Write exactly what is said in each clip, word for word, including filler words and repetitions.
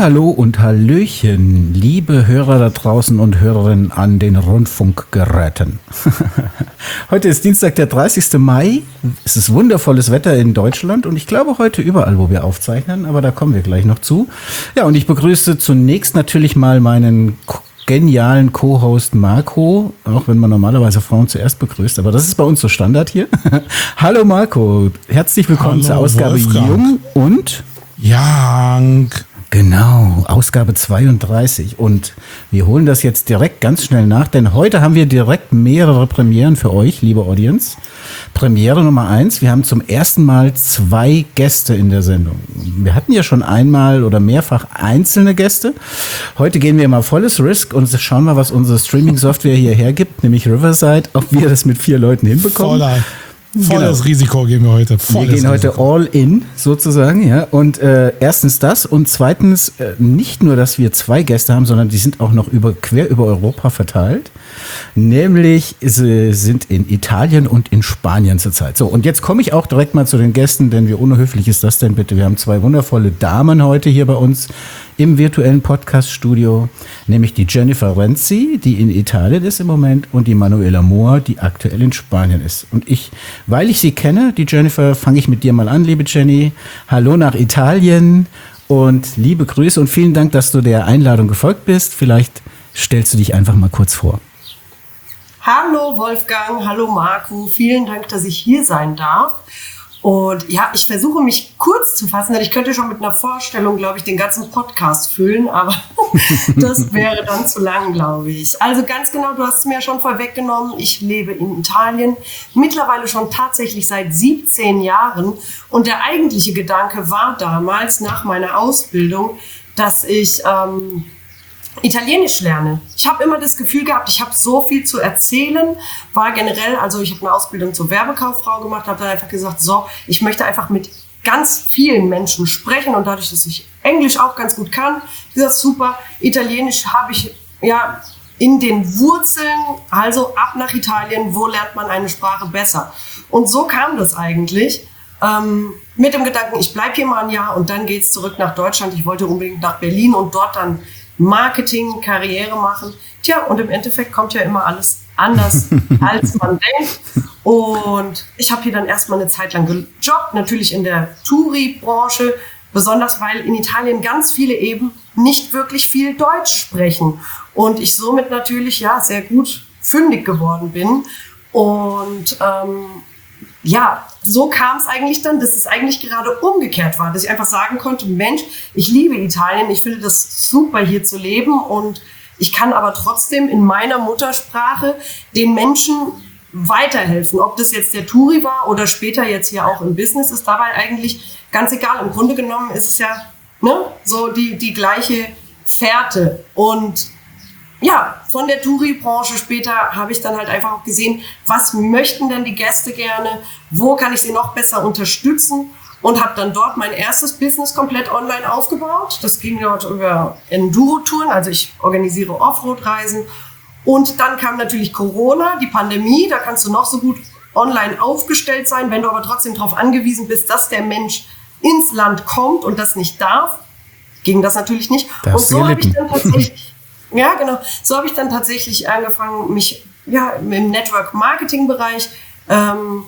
Hallihallo und Hallöchen, liebe Hörer da draußen und Hörerinnen an den Rundfunkgeräten. Heute ist Dienstag, der dreißigste Mai. Es ist wundervolles Wetter in Deutschland und ich glaube heute überall, wo wir aufzeichnen, aber da kommen wir gleich noch zu. Ja, und ich begrüße zunächst natürlich mal meinen genialen Co-Host Marco, auch wenn man normalerweise Frauen zuerst begrüßt, aber das ist bei uns so Standard hier. Hallo Marco, herzlich willkommen Hallo, zur Ausgabe Wolfgang. Jung und Young. Genau, Ausgabe zweiunddreißig und wir holen das jetzt direkt ganz schnell nach, denn heute haben wir direkt mehrere Premieren für euch, liebe Audience. Premiere Nummer eins, wir haben zum ersten Mal zwei Gäste in der Sendung. Wir hatten ja schon einmal oder mehrfach einzelne Gäste. Heute gehen wir mal volles Risk und schauen mal, was unsere Streaming-Software hier hergibt, nämlich Riverside, ob wir das mit vier Leuten hinbekommen. Voller. Volles genau. Risiko gehen wir heute. Volles wir gehen heute Risiko. All in sozusagen, ja. Und äh, erstens das und zweitens äh, nicht nur, dass wir zwei Gäste haben, sondern die sind auch noch über, quer über Europa verteilt. Nämlich sie sind in Italien und in Spanien zurzeit. So, und jetzt komme ich auch direkt mal zu den Gästen, denn wie unhöflich ist das denn bitte? Wir haben zwei wundervolle Damen heute hier bei uns im virtuellen Podcast-Studio, nämlich die Jennifer Renzi, die in Italien ist im Moment, und die Manuela Mohr, die aktuell in Spanien ist. Und ich, weil ich sie kenne, die Jennifer, fange ich mit dir mal an, liebe Jenny. Hallo nach Italien und liebe Grüße und vielen Dank, dass du der Einladung gefolgt bist. Vielleicht stellst du dich einfach mal kurz vor. Hallo Wolfgang, hallo Marco, vielen Dank, dass ich hier sein darf. Und ja, ich versuche mich kurz zu fassen, denn ich könnte schon mit einer Vorstellung, glaube ich, den ganzen Podcast füllen, aber das wäre dann zu lang, glaube ich. Also ganz genau, du hast es mir schon vorweggenommen, ich lebe in Italien, mittlerweile schon tatsächlich seit siebzehn Jahren. Und der eigentliche Gedanke war damals, nach meiner Ausbildung, dass ich ähm, Italienisch lerne. Ich habe immer das Gefühl gehabt, ich habe so viel zu erzählen, war generell, also ich habe eine Ausbildung zur Werbekauffrau gemacht, habe dann einfach gesagt, so, ich möchte einfach mit ganz vielen Menschen sprechen und dadurch, dass ich Englisch auch ganz gut kann, gesagt, super, Italienisch habe ich ja in den Wurzeln, also ab nach Italien, wo lernt man eine Sprache besser? Und so kam das eigentlich. Ähm, mit dem Gedanken, ich bleibe hier mal ein Jahr und dann geht's zurück nach Deutschland. Ich wollte unbedingt nach Berlin und dort dann Marketing, Karriere machen. Tja, und im Endeffekt kommt ja immer alles anders, als man denkt. Und ich habe hier dann erstmal eine Zeit lang gejobbt, natürlich in der Touri-Branche, besonders weil in Italien ganz viele eben nicht wirklich viel Deutsch sprechen. Und ich somit natürlich ja sehr gut fündig geworden bin. Und ähm, ja, so kam es eigentlich dann, dass es eigentlich gerade umgekehrt war, dass ich einfach sagen konnte, Mensch, ich liebe Italien, ich finde das super hier zu leben und ich kann aber trotzdem in meiner Muttersprache den Menschen weiterhelfen. Ob das jetzt der Touri war oder später jetzt hier auch im Business, ist dabei eigentlich ganz egal. Im Grunde genommen ist es ja ne, so die, die gleiche Fährte. Und ja, von der Touri-Branche später habe ich dann halt einfach auch gesehen, was möchten denn die Gäste gerne, wo kann ich sie noch besser unterstützen und habe dann dort mein erstes Business komplett online aufgebaut. Das ging dort über Enduro-Touren, also ich organisiere Offroad-Reisen und dann kam natürlich Corona, die Pandemie, da kannst du noch so gut online aufgestellt sein, wenn du aber trotzdem darauf angewiesen bist, dass der Mensch ins Land kommt und das nicht darf, ging das natürlich nicht. Das und so habe ich dann tatsächlich Ja, genau. So habe ich dann tatsächlich angefangen, mich ja, im Network-Marketing-Bereich ähm,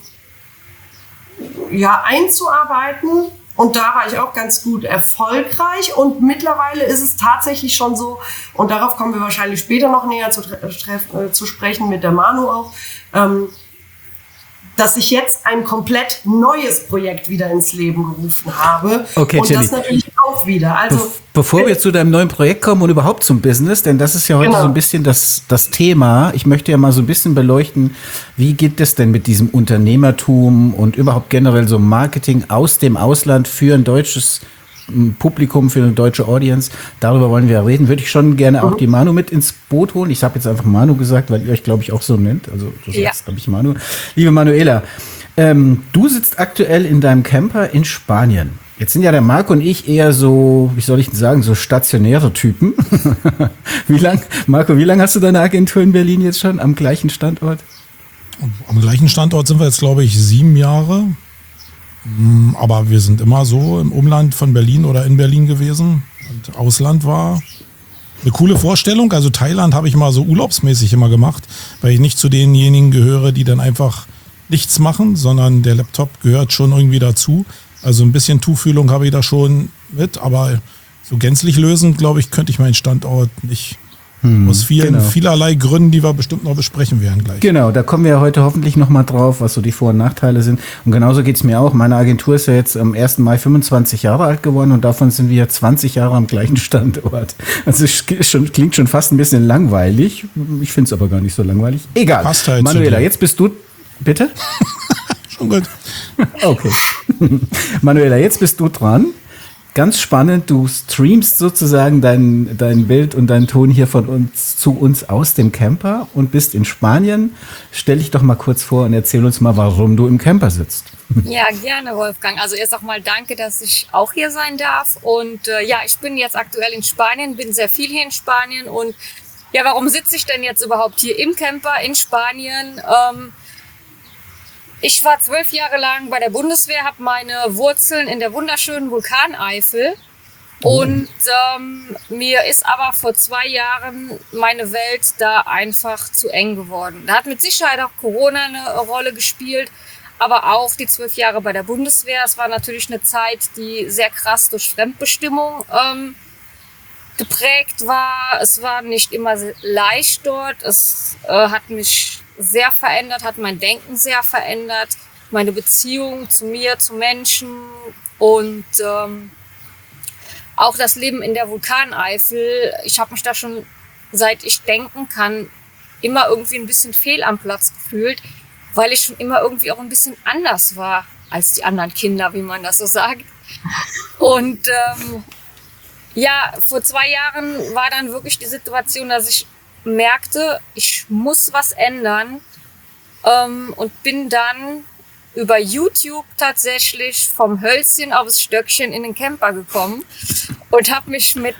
ja, einzuarbeiten. Und da war ich auch ganz gut erfolgreich. Und mittlerweile ist es tatsächlich schon so, und darauf kommen wir wahrscheinlich später noch näher zu, äh, zu sprechen mit der Manu auch, ähm, dass ich jetzt ein komplett neues Projekt wieder ins Leben gerufen habe. Okay, und Jenny, das natürlich auch wieder. Also, Be- bevor wir zu deinem neuen Projekt kommen und überhaupt zum Business, denn das ist ja heute genau. so ein bisschen das, das Thema. Ich möchte ja mal so ein bisschen beleuchten, wie geht es denn mit diesem Unternehmertum und überhaupt generell so Marketing aus dem Ausland für ein deutsches Publikum, für eine deutsche Audience. Darüber wollen wir reden. Würde ich schon gerne mhm. auch die Manu mit ins Boot holen. Ich habe jetzt einfach Manu gesagt, weil ihr euch, glaube ich, auch so nennt. Also du sagst, ja. glaube ich, Manu. Liebe Manuela, ähm, du sitzt aktuell in deinem Camper in Spanien. Jetzt sind ja der Marco und ich eher so, wie soll ich denn sagen, so stationäre Typen. Wie lang, Marco, wie lange hast du deine Agentur in Berlin jetzt schon am gleichen Standort? Am gleichen Standort sind wir jetzt, glaube ich, sieben Jahre. Aber wir sind immer so im Umland von Berlin oder in Berlin gewesen. Und Ausland war eine coole Vorstellung. Also Thailand habe ich mal so urlaubsmäßig immer gemacht, weil ich nicht zu denjenigen gehöre, die dann einfach nichts machen, sondern der Laptop gehört schon irgendwie dazu. Also ein bisschen Tuchfühlung habe ich da schon mit, aber so gänzlich lösen, glaube ich, könnte ich meinen Standort nicht. Hm, aus vielen, genau. vielerlei Gründen, die wir bestimmt noch besprechen werden gleich. Genau, da kommen wir heute hoffentlich nochmal drauf, was so die Vor- und Nachteile sind. Und genauso geht es mir auch. Meine Agentur ist ja jetzt am ersten Mai fünfundzwanzig Jahre alt geworden und davon sind wir zwanzig Jahre am gleichen Standort. Also es schon, klingt schon fast ein bisschen langweilig. Ich finde es aber gar nicht so langweilig. Egal. Passt halt Manuela, jetzt bist du... Bitte? Schon gut. Okay. Manuela, jetzt bist du dran. Ganz spannend, du streamst sozusagen dein, dein Bild und deinen Ton hier von uns zu uns aus dem Camper und bist in Spanien. Stell dich doch mal kurz vor und erzähl uns mal, warum du im Camper sitzt. Ja, gerne, Wolfgang. Also erst auch mal danke, dass ich auch hier sein darf. Und äh, ja, ich bin jetzt aktuell in Spanien, bin sehr viel hier in Spanien. Und ja, warum sitze ich denn jetzt überhaupt hier im Camper in Spanien? Ähm, Ich war zwölf Jahre lang bei der Bundeswehr, habe meine Wurzeln in der wunderschönen Vulkaneifel. Und ähm, mir ist aber vor zwei Jahren meine Welt da einfach zu eng geworden. Da hat mit Sicherheit auch Corona eine Rolle gespielt, aber auch die zwölf Jahre bei der Bundeswehr. Es war natürlich eine Zeit, die sehr krass durch Fremdbestimmung ähm, geprägt war. Es war nicht immer leicht dort. Es äh, hat mich sehr verändert, hat mein Denken sehr verändert, meine Beziehung zu mir, zu Menschen und ähm, auch das Leben in der Vulkaneifel. Ich habe mich da schon, seit ich denken kann, immer irgendwie ein bisschen fehl am Platz gefühlt, weil ich schon immer irgendwie auch ein bisschen anders war als die anderen Kinder, wie man das so sagt. Und ähm, ja, vor zwei Jahren war dann wirklich die Situation, dass ich merkte, ich muss was ändern ähm, und bin dann über YouTube tatsächlich vom Hölzchen aufs Stöckchen in den Camper gekommen und habe mich mit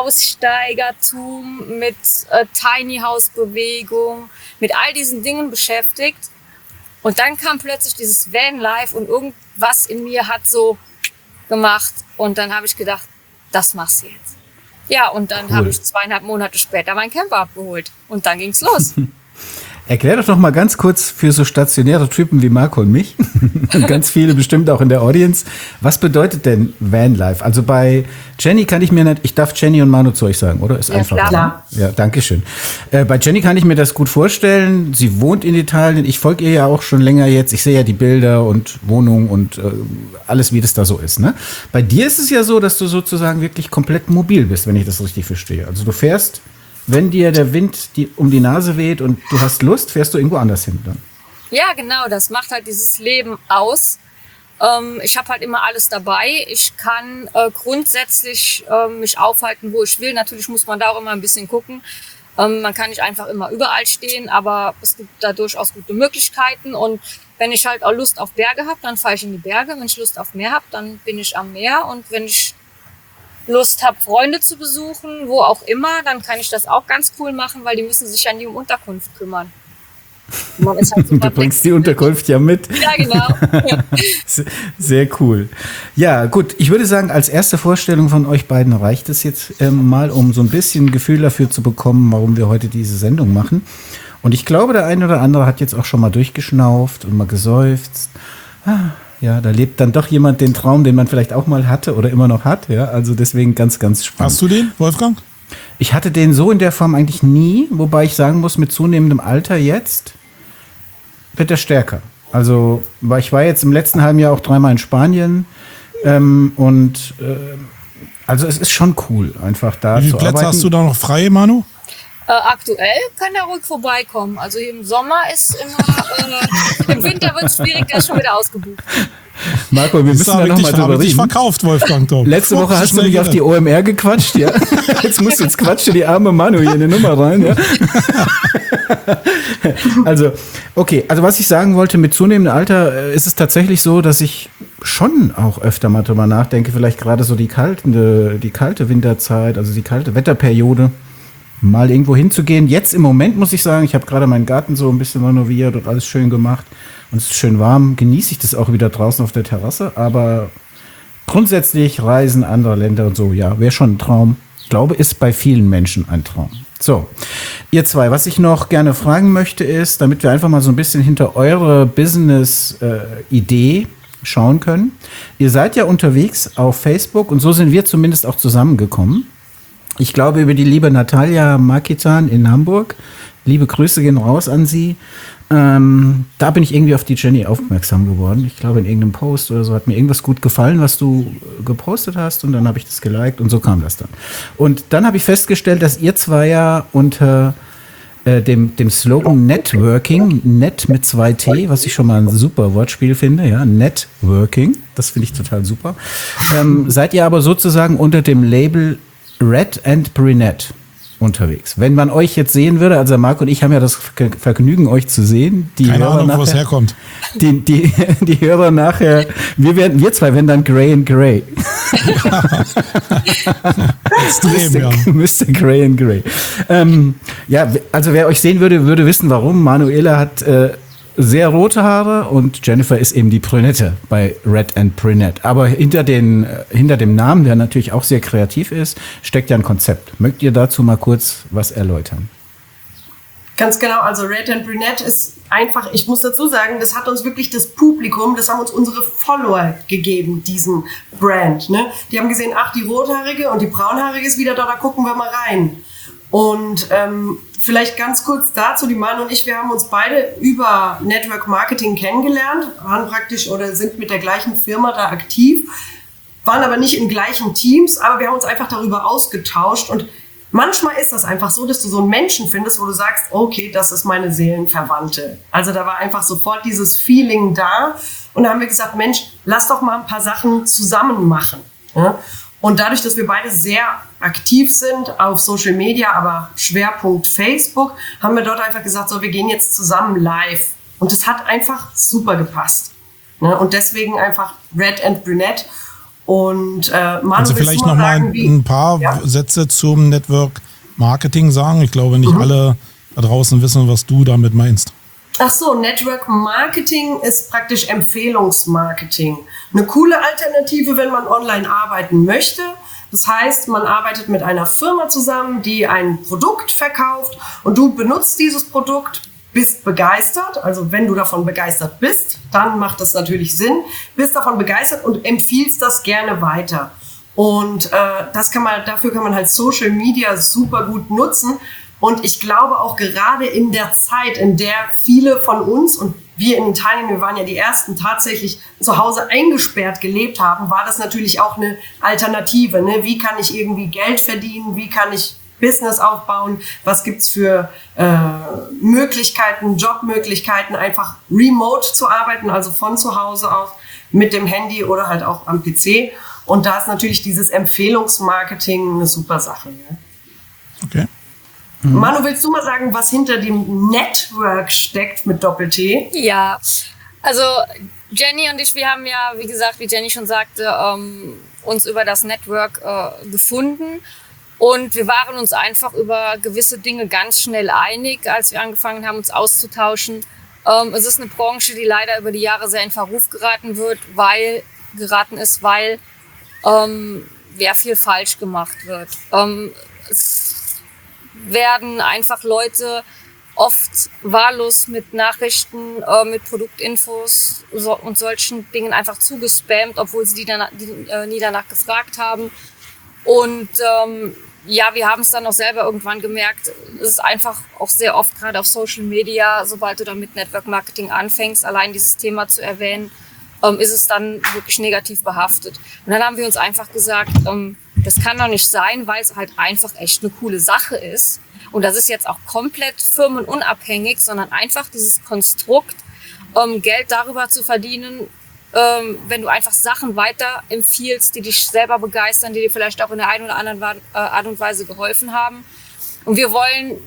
Aussteigertum, mit äh, Tiny House Bewegung, mit all diesen Dingen beschäftigt. Und dann kam plötzlich dieses Vanlife und irgendwas in mir hat so gemacht und dann habe ich gedacht, das machst du jetzt. Ja, und dann cool. habe ich zweieinhalb Monate später meinen Camper abgeholt. Und dann ging's los. Erklär doch noch mal ganz kurz für so stationäre Typen wie Marco und mich und ganz viele bestimmt auch in der Audience, was bedeutet denn Vanlife? Also bei Jenny kann ich mir nicht, ich darf Jenny und Manu zu euch sagen, oder? Ist ja, einfach. Klar. Ja, danke schön. Äh, bei Jenny kann ich mir das gut vorstellen. Sie wohnt in Italien. Ich folge ihr ja auch schon länger jetzt. Ich sehe ja die Bilder und Wohnung und äh, alles, wie das da so ist. Ne? Bei dir ist es ja so, dass du sozusagen wirklich komplett mobil bist, wenn ich das richtig verstehe. Also du fährst, wenn dir der Wind die, um die Nase weht und du hast Lust, fährst du irgendwo anders hin dann. Ja, genau. Das macht halt dieses Leben aus. Ähm, ich habe halt immer alles dabei. Ich kann äh, grundsätzlich äh, mich aufhalten, wo ich will. Natürlich muss man da auch immer ein bisschen gucken. Ähm, man kann nicht einfach immer überall stehen, aber es gibt da durchaus gute Möglichkeiten. Und wenn ich halt auch Lust auf Berge habe, dann fahre ich in die Berge. Wenn ich Lust auf Meer habe, dann bin ich am Meer. Und wenn ich Lust habe, Freunde zu besuchen, wo auch immer, dann kann ich das auch ganz cool machen, weil die müssen sich ja nie um Unterkunft kümmern. Man ist halt du bringst die Unterkunft ja mit. Ja, genau. Ja. Sehr cool. Ja, gut. Ich würde sagen, als erste Vorstellung von euch beiden reicht es jetzt ähm, mal, um so ein bisschen Gefühl dafür zu bekommen, warum wir heute diese Sendung machen. Und ich glaube, der eine oder andere hat jetzt auch schon mal durchgeschnauft und mal geseufzt. Ah, ja, da lebt dann doch jemand den Traum, den man vielleicht auch mal hatte oder immer noch hat. Ja, also deswegen ganz, ganz spannend. Hast du den, Wolfgang? Ich hatte den so in der Form eigentlich nie, wobei ich sagen muss, mit zunehmendem Alter jetzt wird er stärker. Also ich war jetzt im letzten halben Jahr auch dreimal in Spanien ähm, und äh, also es ist schon cool, einfach da zu arbeiten. Wie viele Plätze hast du da noch frei, Manu? Äh, aktuell kann er ruhig vorbeikommen. Also hier im Sommer ist immer, äh, im Winter wird es schwierig, der ist schon wieder ausgebucht. Marco, wir müssen da nochmal drüber reden. Verkauft, Wolfgang. Doch. Letzte Woche hast du mich auf die O M R gequatscht, ja. Jetzt musst du jetzt quatschen die arme Manu hier eine Nummer rein, ja. Also, okay, also was ich sagen wollte, mit zunehmendem Alter ist es tatsächlich so, dass ich schon auch öfter mal drüber nachdenke, vielleicht gerade so die kalte, die kalte Winterzeit, also die kalte Wetterperiode, mal irgendwo hinzugehen. Jetzt im Moment muss ich sagen, ich habe gerade meinen Garten so ein bisschen renoviert und alles schön gemacht und es ist schön warm. Genieße ich das auch wieder draußen auf der Terrasse, aber grundsätzlich Reisen anderer Länder und so, ja, wäre schon ein Traum. Ich glaube, ist bei vielen Menschen ein Traum. So, ihr zwei, was ich noch gerne fragen möchte ist, damit wir einfach mal so ein bisschen hinter eure Business-Idee äh, schauen können. Ihr seid ja unterwegs auf Facebook und so sind wir zumindest auch zusammengekommen. Ich glaube, über die liebe Natalia Makitan in Hamburg. Liebe Grüße gehen raus an sie. Ähm, da bin ich irgendwie auf die Jenny aufmerksam geworden. Ich glaube, in irgendeinem Post oder so hat mir irgendwas gut gefallen, was du gepostet hast. Und dann habe ich das geliked und so kam das dann. Und dann habe ich festgestellt, dass ihr zwei ja unter äh, dem, dem Slogan Networking, Net mit zwei T, was ich schon mal ein super Wortspiel finde, ja, Networking, das finde ich total super. Ähm, seid ihr aber sozusagen unter dem Label Red and Brunette unterwegs. Wenn man euch jetzt sehen würde, also Marc und ich haben ja das Vergnügen, euch zu sehen. Die Keine Hörer Ahnung, nachher, wo es herkommt. Die, die, die Hörer nachher, wir werden, wir zwei werden dann Grey and Grey. Extrem, ja. Müsste Grey and Grey. Ähm, ja, also wer euch sehen würde, würde wissen, warum. Manuela hat äh, sehr rote Haare und Jennifer ist eben die Brünette bei Red and Brunette. Aber hinter, den, äh, hinter dem Namen, der natürlich auch sehr kreativ ist, steckt ja ein Konzept. Mögt ihr dazu mal kurz was erläutern? Ganz genau, also Red and Brunette ist einfach, ich muss dazu sagen, das hat uns wirklich das Publikum, das haben uns unsere Follower gegeben, diesen Brand. Ne? Die haben gesehen, ach, die Rothaarige und die Braunhaarige ist wieder da, da gucken wir mal rein. Und ähm, vielleicht ganz kurz dazu, die Manu und ich, wir haben uns beide über Network Marketing kennengelernt, waren praktisch oder sind mit der gleichen Firma da aktiv, waren aber nicht in gleichen Teams, aber wir haben uns einfach darüber ausgetauscht und manchmal ist das einfach so, dass du so einen Menschen findest, wo du sagst, okay, das ist meine Seelenverwandte. Also da war einfach sofort dieses Feeling da und da haben wir gesagt, Mensch, lass doch mal ein paar Sachen zusammen machen. Ja? Und dadurch, dass wir beide sehr aktiv sind auf Social Media, aber Schwerpunkt Facebook, haben wir dort einfach gesagt, so, wir gehen jetzt zusammen live. Und das hat einfach super gepasst. Ne? Und deswegen einfach Red and Brunette. Und äh, Manu, also vielleicht noch mal ein, ein paar ja? Sätze zum Network Marketing sagen. Ich glaube, nicht mhm. alle da draußen wissen, was du damit meinst. Ach so, Network Marketing ist praktisch Empfehlungsmarketing. Eine coole Alternative, wenn man online arbeiten möchte. Das heißt, man arbeitet mit einer Firma zusammen, die ein Produkt verkauft und du benutzt dieses Produkt, bist begeistert. Also wenn du davon begeistert bist, dann macht das natürlich Sinn. Bist davon begeistert und empfiehlst das gerne weiter. Und äh, das kann man, dafür kann man halt Social Media super gut nutzen. Und ich glaube auch gerade in der Zeit, in der viele von uns und wir in Italien, wir waren ja die Ersten, tatsächlich zu Hause eingesperrt gelebt haben, war das natürlich auch eine Alternative. Ne? Wie kann ich irgendwie Geld verdienen? Wie kann ich Business aufbauen? Was gibt's für äh, Möglichkeiten, Jobmöglichkeiten, einfach remote zu arbeiten, also von zu Hause aus mit dem Handy oder halt auch am P C. Und da ist natürlich dieses Empfehlungsmarketing eine super Sache. Ja? Okay. Manu, willst du mal sagen, was hinter dem Network steckt mit Doppel-T? Ja, also Jenny und ich, wir haben ja, wie gesagt, wie Jenny schon sagte, ähm, uns über das Network äh, gefunden. Und wir waren uns einfach über gewisse Dinge ganz schnell einig, als wir angefangen haben, uns auszutauschen. Ähm, es ist eine Branche, die leider über die Jahre sehr in Verruf geraten wird, weil geraten ist, weil ähm, sehr viel falsch gemacht wird. Ähm, es werden einfach Leute oft wahllos mit Nachrichten, äh, mit Produktinfos so, und solchen Dingen einfach zugespammt, obwohl sie die, danach, die äh, nie danach gefragt haben. Und ähm, ja, wir haben es dann auch selber irgendwann gemerkt, es ist einfach auch sehr oft gerade auf Social Media, sobald du dann mit Network Marketing anfängst, allein dieses Thema zu erwähnen, ähm, ist es dann wirklich negativ behaftet. Und dann haben wir uns einfach gesagt, ähm, das kann doch nicht sein, weil es halt einfach echt eine coole Sache ist. Und das ist jetzt auch komplett firmenunabhängig, sondern einfach dieses Konstrukt, ähm, Geld darüber zu verdienen, ähm, wenn du einfach Sachen weiterempfiehlst, die dich selber begeistern, die dir vielleicht auch in der einen oder anderen Art und Weise geholfen haben. Und wir wollen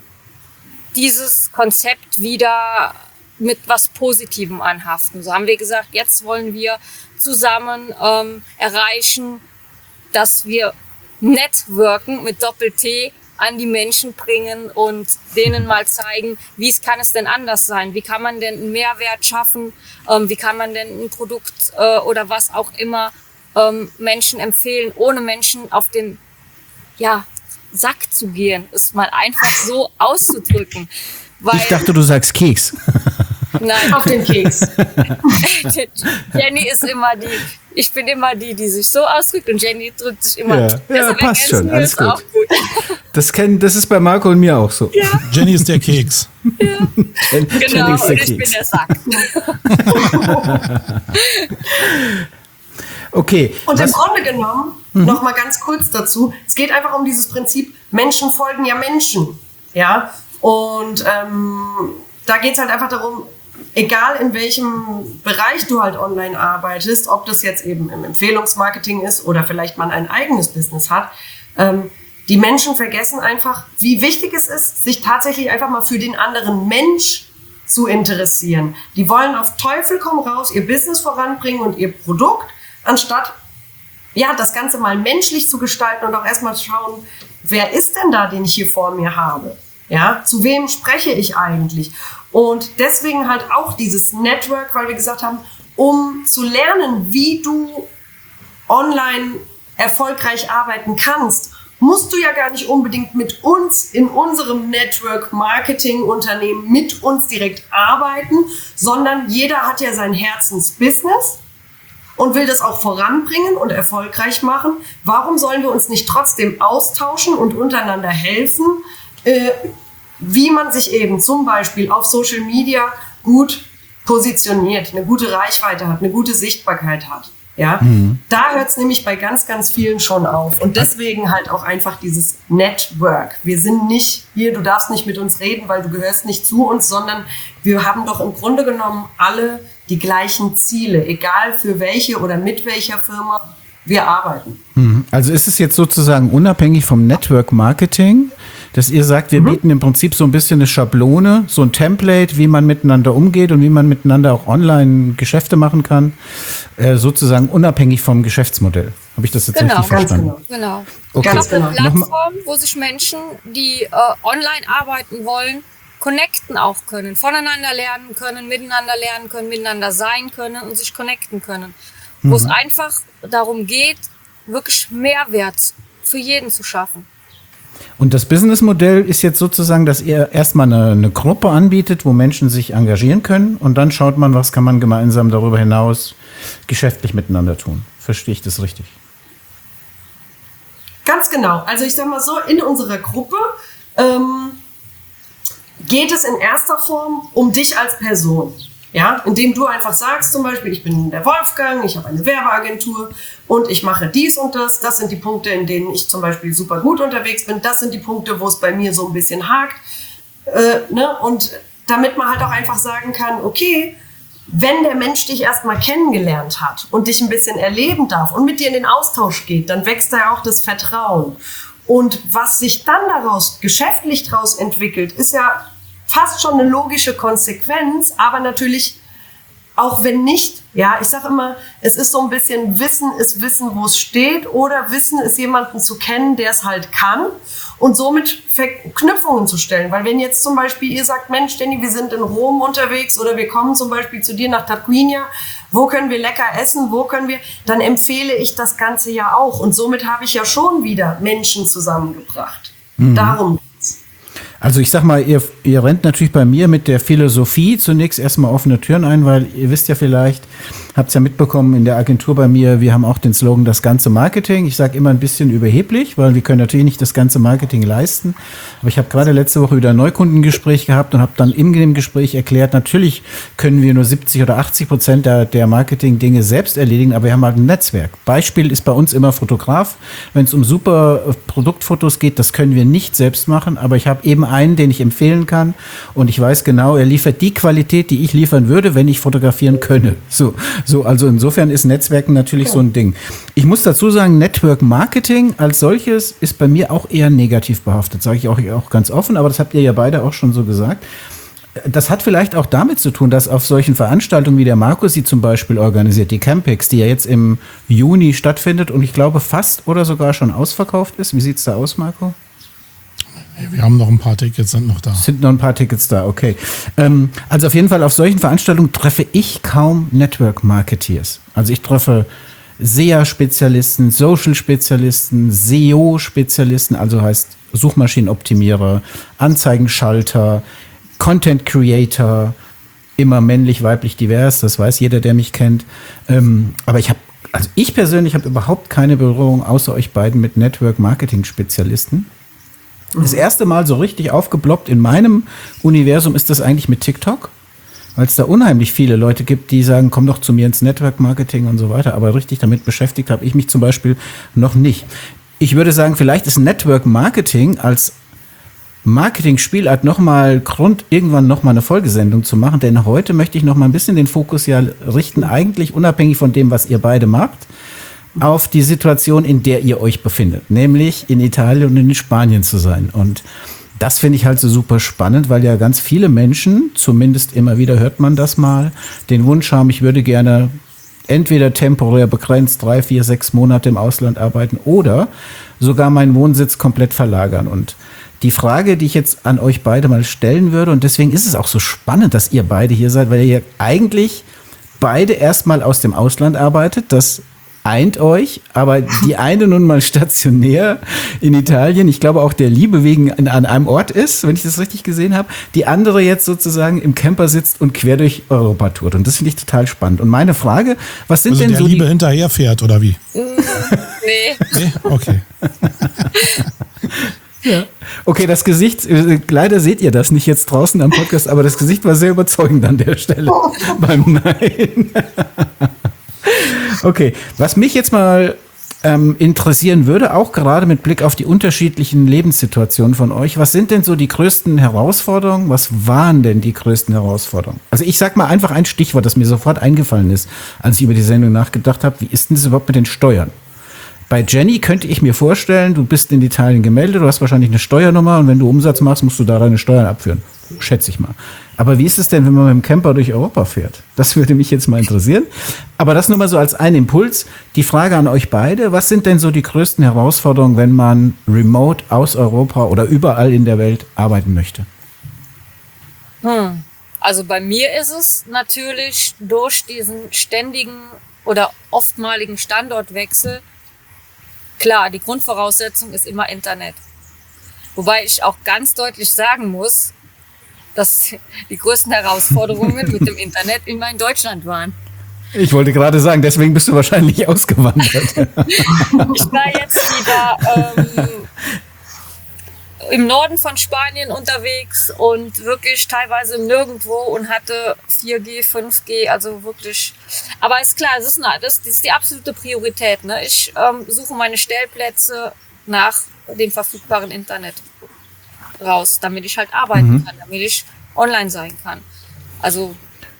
dieses Konzept wieder mit was Positivem anhaften. So haben wir gesagt, jetzt wollen wir zusammen ähm, erreichen, dass wir Networken mit Doppel-T an die Menschen bringen und denen mal zeigen, wie es kann es denn anders sein? Wie kann man denn einen Mehrwert schaffen? Ähm, wie kann man denn ein Produkt äh, oder was auch immer ähm, Menschen empfehlen, ohne Menschen auf den ja, Sack zu gehen, es mal einfach so auszudrücken. Weil, ich dachte, du sagst Keks. Nein. Auf den Keks. Jenny ist immer die, ich bin immer die, die sich so ausdrückt und Jenny drückt sich immer. Ja, ja passt schon, alles gut. gut. Das, kenn, das ist bei Marco und mir auch so. Ja. Jenny ist der Keks. Ja. Jen, Genau, ist der und ich Keks. bin der Sack. Okay. Und was, im Grunde genommen, mhm. noch mal ganz kurz dazu, es geht einfach um dieses Prinzip, Menschen folgen ja Menschen. Ja? Und ähm, da geht es halt einfach darum, egal in welchem Bereich du halt online arbeitest, ob das jetzt eben im Empfehlungsmarketing ist oder vielleicht man ein eigenes Business hat, ähm, die Menschen vergessen einfach, wie wichtig es ist, sich tatsächlich einfach mal für den anderen Mensch zu interessieren. Die wollen auf Teufel komm raus ihr Business voranbringen und ihr Produkt, anstatt ja, das Ganze mal menschlich zu gestalten und auch erstmal schauen, wer ist denn da, den ich hier vor mir habe? Ja, zu wem spreche ich eigentlich? Und deswegen halt auch dieses Network, weil wir gesagt haben, um zu lernen, wie du online erfolgreich arbeiten kannst, musst du ja gar nicht unbedingt mit uns in unserem Network-Marketing-Unternehmen mit uns direkt arbeiten, sondern jeder hat ja sein Herzensbusiness und will das auch voranbringen und erfolgreich machen. Warum sollen wir uns nicht trotzdem austauschen und untereinander helfen, äh, wie man sich eben zum Beispiel auf Social Media gut positioniert, eine gute Reichweite hat, eine gute Sichtbarkeit hat. Ja? Mhm. Da hört es nämlich bei ganz, ganz vielen schon auf. Und deswegen halt auch einfach dieses Network. Wir sind nicht hier, du darfst nicht mit uns reden, weil du gehörst nicht zu uns, sondern wir haben doch im Grunde genommen alle die gleichen Ziele, egal für welche oder mit welcher Firma wir arbeiten. Also ist es jetzt sozusagen unabhängig vom Network Marketing, dass ihr sagt, wir mhm. bieten im Prinzip so ein bisschen eine Schablone, so ein Template, wie man miteinander umgeht und wie man miteinander auch online Geschäfte machen kann, äh, sozusagen unabhängig vom Geschäftsmodell. Habe ich das jetzt genau, richtig verstanden? Genau. Okay. Ganz genau. Eine Nochmal. Plattform, wo sich Menschen, die äh, online arbeiten wollen, connecten auch können, voneinander lernen können, miteinander lernen können, miteinander sein können und sich connecten können. Wo mhm. es einfach darum geht, wirklich Mehrwert für jeden zu schaffen. Und das Businessmodell ist jetzt sozusagen, dass ihr erstmal eine, eine Gruppe anbietet, wo Menschen sich engagieren können und dann schaut man, was kann man gemeinsam darüber hinaus geschäftlich miteinander tun. Verstehe ich das richtig? Ganz genau. Also ich sag mal so, in unserer Gruppe ähm, geht es in erster Form um dich als Person. Ja, indem du einfach sagst, zum Beispiel, ich bin der Wolfgang, ich habe eine Werbeagentur und ich mache dies und das. Das sind die Punkte, in denen ich zum Beispiel super gut unterwegs bin. Das sind die Punkte, wo es bei mir so ein bisschen hakt. Äh, ne? Und damit man halt auch einfach sagen kann, okay, wenn der Mensch dich erstmal kennengelernt hat und dich ein bisschen erleben darf und mit dir in den Austausch geht, dann wächst da ja auch das Vertrauen. Und was sich dann daraus geschäftlich daraus entwickelt, ist ja fast schon eine logische Konsequenz, aber natürlich auch wenn nicht, ja, ich sage immer, es ist so ein bisschen Wissen ist Wissen, wo es steht, oder Wissen ist jemanden zu kennen, der es halt kann und somit Verknüpfungen zu stellen. Weil wenn jetzt zum Beispiel ihr sagt, Mensch, Jenny, wir sind in Rom unterwegs oder wir kommen zum Beispiel zu dir nach Tarquinia, wo können wir lecker essen, wo können wir, dann empfehle ich das Ganze ja auch und somit habe ich ja schon wieder Menschen zusammengebracht. Mhm. Darum. Also ich sag mal, ihr, ihr rennt natürlich bei mir mit der Philosophie zunächst erstmal offene Türen ein, weil ihr wisst ja vielleicht, habt es ja mitbekommen in der Agentur bei mir, wir haben auch den Slogan das ganze Marketing. Ich sage immer ein bisschen überheblich, weil wir können natürlich nicht das ganze Marketing leisten. Aber ich habe gerade letzte Woche wieder ein Neukundengespräch gehabt und habe dann in dem Gespräch erklärt, natürlich können wir nur siebzig oder achtzig Prozent der, der Marketing-Dinge selbst erledigen, aber wir haben halt ein Netzwerk. Beispiel ist bei uns immer Fotograf. Wenn es um super Produktfotos geht, das können wir nicht selbst machen, aber ich habe eben einen, den ich empfehlen kann und ich weiß genau, er liefert die Qualität, die ich liefern würde, wenn ich fotografieren könne. So, so also insofern ist Netzwerken natürlich so ein Ding. Ich muss dazu sagen, Network Marketing als solches ist bei mir auch eher negativ behaftet, sage ich auch, auch ganz offen, aber das habt ihr ja beide auch schon so gesagt. Das hat vielleicht auch damit zu tun, dass auf solchen Veranstaltungen wie der Markus sie zum Beispiel organisiert, die Campix, die ja jetzt im Juni stattfindet und ich glaube fast oder sogar schon ausverkauft ist. Wie sieht es da aus, Marco? Wir haben noch ein paar Tickets, sind noch da. Sind noch ein paar Tickets da, okay. Ähm, also auf jeden Fall auf solchen Veranstaltungen treffe ich kaum Network-Marketeers. Also ich treffe S E A-Spezialisten, Social-Spezialisten, S E O-Spezialisten, also heißt Suchmaschinenoptimierer, Anzeigenschalter, Content-Creator, immer männlich, weiblich, divers, das weiß jeder, der mich kennt. Ähm, aber ich habe, also ich persönlich habe überhaupt keine Berührung außer euch beiden mit Network-Marketing-Spezialisten. Das erste Mal so richtig aufgeploppt in meinem Universum ist das eigentlich mit TikTok, weil es da unheimlich viele Leute gibt, die sagen, komm doch zu mir ins Network-Marketing und so weiter. Aber richtig damit beschäftigt habe ich mich zum Beispiel noch nicht. Ich würde sagen, vielleicht ist Network-Marketing als Marketing-Spielart nochmal Grund, irgendwann nochmal eine Folgesendung zu machen. Denn heute möchte ich noch mal ein bisschen den Fokus ja richten, eigentlich unabhängig von dem, was ihr beide macht, auf die Situation, in der ihr euch befindet. Nämlich in Italien und in Spanien zu sein. Und das finde ich halt so super spannend, weil ja ganz viele Menschen, zumindest immer wieder hört man das mal, den Wunsch haben, ich würde gerne entweder temporär begrenzt drei, vier, sechs Monate im Ausland arbeiten oder sogar meinen Wohnsitz komplett verlagern. Und die Frage, die ich jetzt an euch beide mal stellen würde, und deswegen ist es auch so spannend, dass ihr beide hier seid, weil ihr eigentlich beide erstmal aus dem Ausland arbeitet, das eint euch, aber die eine nun mal stationär in Italien, ich glaube auch der Liebe wegen in, an einem Ort ist, wenn ich das richtig gesehen habe, die andere jetzt sozusagen im Camper sitzt und quer durch Europa tourt. Und das finde ich total spannend. Und meine Frage, was sind also denn der so Liebe die hinterherfährt, oder wie? Nee. Nee? Okay. Ja. Okay, das Gesicht, äh, leider seht ihr das nicht jetzt draußen am Podcast, aber das Gesicht war sehr überzeugend an der Stelle beim Nein. Okay, was mich jetzt mal ähm, interessieren würde, auch gerade mit Blick auf die unterschiedlichen Lebenssituationen von euch, was sind denn so die größten Herausforderungen? Was waren denn die größten Herausforderungen? Also ich sag mal einfach ein Stichwort, das mir sofort eingefallen ist, als ich über die Sendung nachgedacht habe. Wie ist denn das überhaupt mit den Steuern? Bei Jenny könnte ich mir vorstellen, du bist in Italien gemeldet, du hast wahrscheinlich eine Steuernummer und wenn du Umsatz machst, musst du da deine Steuern abführen. Schätze ich mal. Aber wie ist es denn, wenn man mit dem Camper durch Europa fährt? Das würde mich jetzt mal interessieren. Aber das nur mal so als ein Impuls. Die Frage an euch beide, was sind denn so die größten Herausforderungen, wenn man remote aus Europa oder überall in der Welt arbeiten möchte? Hm. Also bei mir ist es natürlich durch diesen ständigen oder oftmaligen Standortwechsel, klar, die Grundvoraussetzung ist immer Internet. Wobei ich auch ganz deutlich sagen muss, dass die größten Herausforderungen mit dem Internet immer in Deutschland waren. Ich wollte gerade sagen, deswegen bist du wahrscheinlich ausgewandert. Ich war jetzt wieder ähm, im Norden von Spanien unterwegs und wirklich teilweise im Nirgendwo und hatte vier G, fünf G, also wirklich. Aber ist klar, das ist, eine, das, das ist die absolute Priorität. Ne? Ich ähm, suche meine Stellplätze nach dem verfügbaren Internet raus, damit ich halt arbeiten mhm. kann, damit ich online sein kann. Also,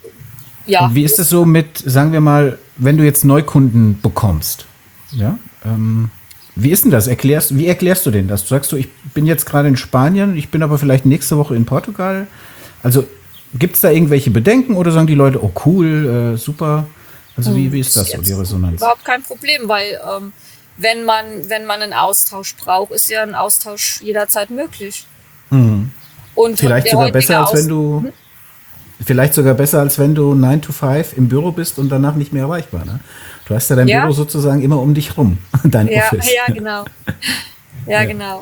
ja. Und wie ist es so mit, sagen wir mal, wenn du jetzt Neukunden bekommst? Ja, ähm, wie ist denn das? Erklärst, wie erklärst du denn das? Du sagst du, ich bin jetzt gerade in Spanien, ich bin aber vielleicht nächste Woche in Portugal. Also gibt es da irgendwelche Bedenken oder sagen die Leute, oh cool, äh, super? Also wie, wie ist das so, die Resonanz? Überhaupt kein Problem, weil ähm, wenn man, wenn man einen Austausch braucht, ist ja ein Austausch jederzeit möglich. Mhm. Und vielleicht sogar besser, als wenn du hm? vielleicht sogar besser, als wenn du nine to five im Büro bist und danach nicht mehr erreichbar. Ne? Du hast ja dein ja. Büro sozusagen immer um dich rum, dein ja, Office. Ja, genau. Ja, ja. genau.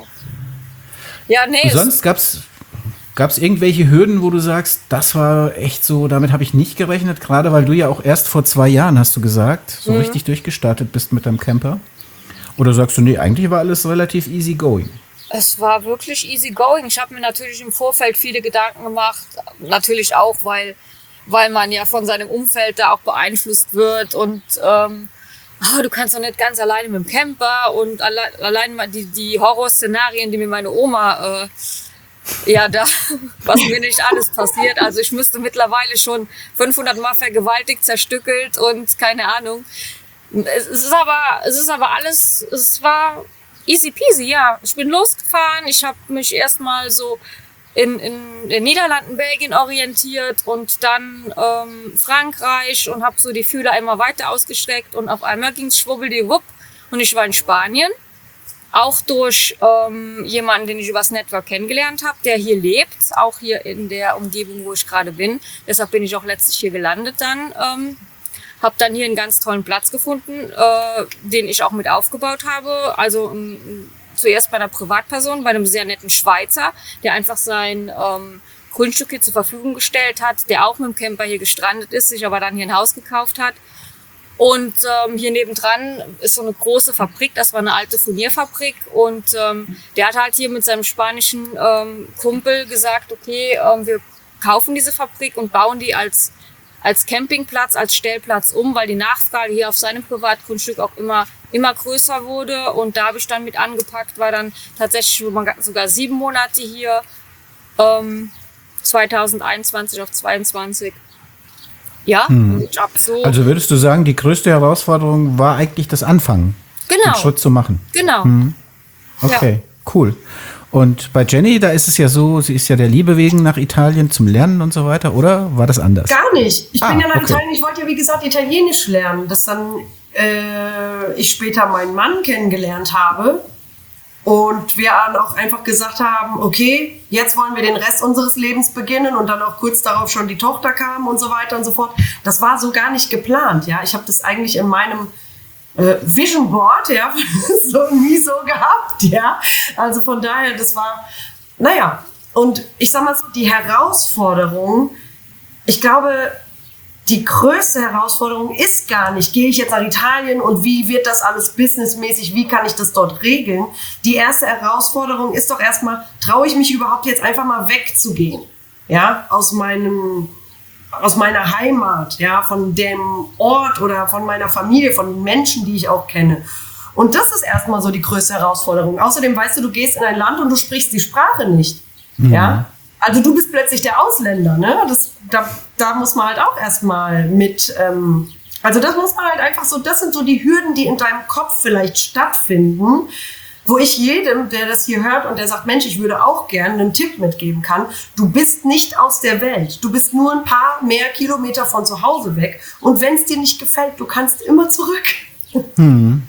Ja, nee. Sonst gab's gab's irgendwelche Hürden, wo du sagst, das war echt so, damit habe ich nicht gerechnet, gerade weil du ja auch erst vor zwei Jahren, hast du gesagt, so mhm. richtig durchgestartet bist mit deinem Camper. Oder sagst du, nee, eigentlich war alles relativ easy going? Es war wirklich easy going. Ich habe mir natürlich im Vorfeld viele Gedanken gemacht. Natürlich auch, weil, weil man ja von seinem Umfeld da auch beeinflusst wird. Und ähm, oh, du kannst doch nicht ganz alleine mit dem Camper. Und alle, allein mal die, die Horrorszenarien, die mir meine Oma, äh, ja, da, was mir nicht alles passiert. Also ich müsste mittlerweile schon fünfhundert Mal vergewaltigt, zerstückelt und keine Ahnung. Es ist aber, es ist aber alles, es war easy peasy, ja. Ich bin losgefahren, ich habe mich erstmal so in, in den Niederlanden, Belgien orientiert und dann ähm, Frankreich und habe so die Fühler immer weiter ausgestreckt und auf einmal ging es schwubbeldiwupp und ich war in Spanien. Auch durch ähm, jemanden, den ich übers Network kennengelernt habe, der hier lebt, auch hier in der Umgebung, wo ich gerade bin. Deshalb bin ich auch letztlich hier gelandet dann. Ähm, habe dann hier einen ganz tollen Platz gefunden, äh, den ich auch mit aufgebaut habe. Also um, zuerst bei einer Privatperson, bei einem sehr netten Schweizer, der einfach sein ähm, Grundstück hier zur Verfügung gestellt hat, der auch mit dem Camper hier gestrandet ist, sich aber dann hier ein Haus gekauft hat. Und ähm, hier nebendran ist so eine große Fabrik, das war eine alte Furnierfabrik. Und ähm, der hat halt hier mit seinem spanischen ähm, Kumpel gesagt, okay, ähm, wir kaufen diese Fabrik und bauen die als, als Campingplatz, als Stellplatz um, weil die Nachfrage hier auf seinem Privatgrundstück auch immer, immer größer wurde. Und da habe ich dann mit angepackt, war dann tatsächlich sogar sieben Monate hier, ähm, zwanzig einundzwanzig auf zweiundzwanzig. Ja, Hm. ich hab so. Also würdest du sagen, die größte Herausforderung war eigentlich das Anfangen, Genau. den Schritt zu machen? Genau. Okay, cool. Und bei Jenny, da ist es ja so, sie ist ja der Liebe wegen nach Italien zum Lernen und so weiter, oder war das anders? Gar nicht. Ich Ah, bin ja nach okay. Italien, ich wollte ja wie gesagt Italienisch lernen, dass dann äh, ich später meinen Mann kennengelernt habe und wir dann auch einfach gesagt haben, okay, jetzt wollen wir den Rest unseres Lebens beginnen und dann auch kurz darauf schon die Tochter kam und so weiter und so fort. Das war so gar nicht geplant, ja. Ich habe das eigentlich in meinem äh, Vision Board, ja, so nie so gehabt, ja. Also von daher, das war, naja, und ich sag mal so, die Herausforderung, ich glaube, die größte Herausforderung ist gar nicht, gehe ich jetzt nach Italien und wie wird das alles businessmäßig, wie kann ich das dort regeln? Die erste Herausforderung ist doch erstmal, traue ich mich überhaupt jetzt einfach mal wegzugehen, ja, aus meinem, aus meiner Heimat, ja, von dem Ort oder von meiner Familie, von den Menschen, die ich auch kenne. Und das ist erstmal so die größte Herausforderung. Außerdem weißt du, du gehst in ein Land und du sprichst die Sprache nicht, Mhm. ja. Also du bist plötzlich der Ausländer, ne? Das, da, da muss man halt auch erstmal mit, ähm, also das muss man halt einfach so, das sind so die Hürden, die in deinem Kopf vielleicht stattfinden, wo ich jedem, der das hier hört und der sagt, Mensch, ich würde auch gerne einen Tipp mitgeben kann, du bist nicht aus der Welt, du bist nur ein paar mehr Kilometer von zu Hause weg und wenn es dir nicht gefällt, du kannst immer zurück. Mhm.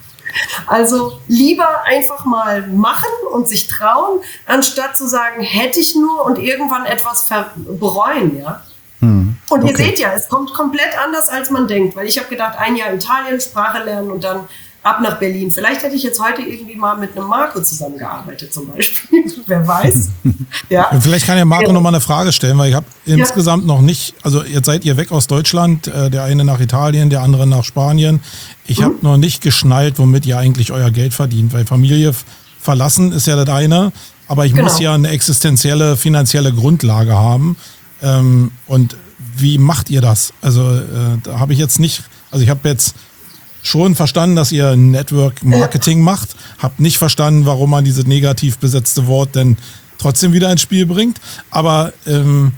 Also lieber einfach mal machen und sich trauen, anstatt zu sagen, hätte ich nur und irgendwann etwas ver- bereuen, ja. Hm. Und ihr Okay. seht ja, es kommt komplett anders, als man denkt, weil ich habe gedacht, ein Jahr Italien, Sprache lernen und dann ab nach Berlin. Vielleicht hätte ich jetzt heute irgendwie mal mit einem Marco zusammengearbeitet zum Beispiel, wer weiß. Ja. Vielleicht kann ja Marco Ja. noch mal eine Frage stellen, weil ich habe insgesamt noch nicht, also jetzt seid ihr weg aus Deutschland, äh, der eine nach Italien, der andere nach Spanien. Ich habe noch nicht geschnallt, womit ihr eigentlich euer Geld verdient, weil Familie f- verlassen ist ja das eine, aber ich Genau. muss ja eine existenzielle, finanzielle Grundlage haben. Ähm, und wie macht ihr das? Also äh, da habe ich jetzt nicht, also ich habe jetzt schon verstanden, dass ihr Network Marketing macht, habt nicht verstanden, warum man dieses negativ besetzte Wort denn trotzdem wieder ins Spiel bringt. Aber ähm,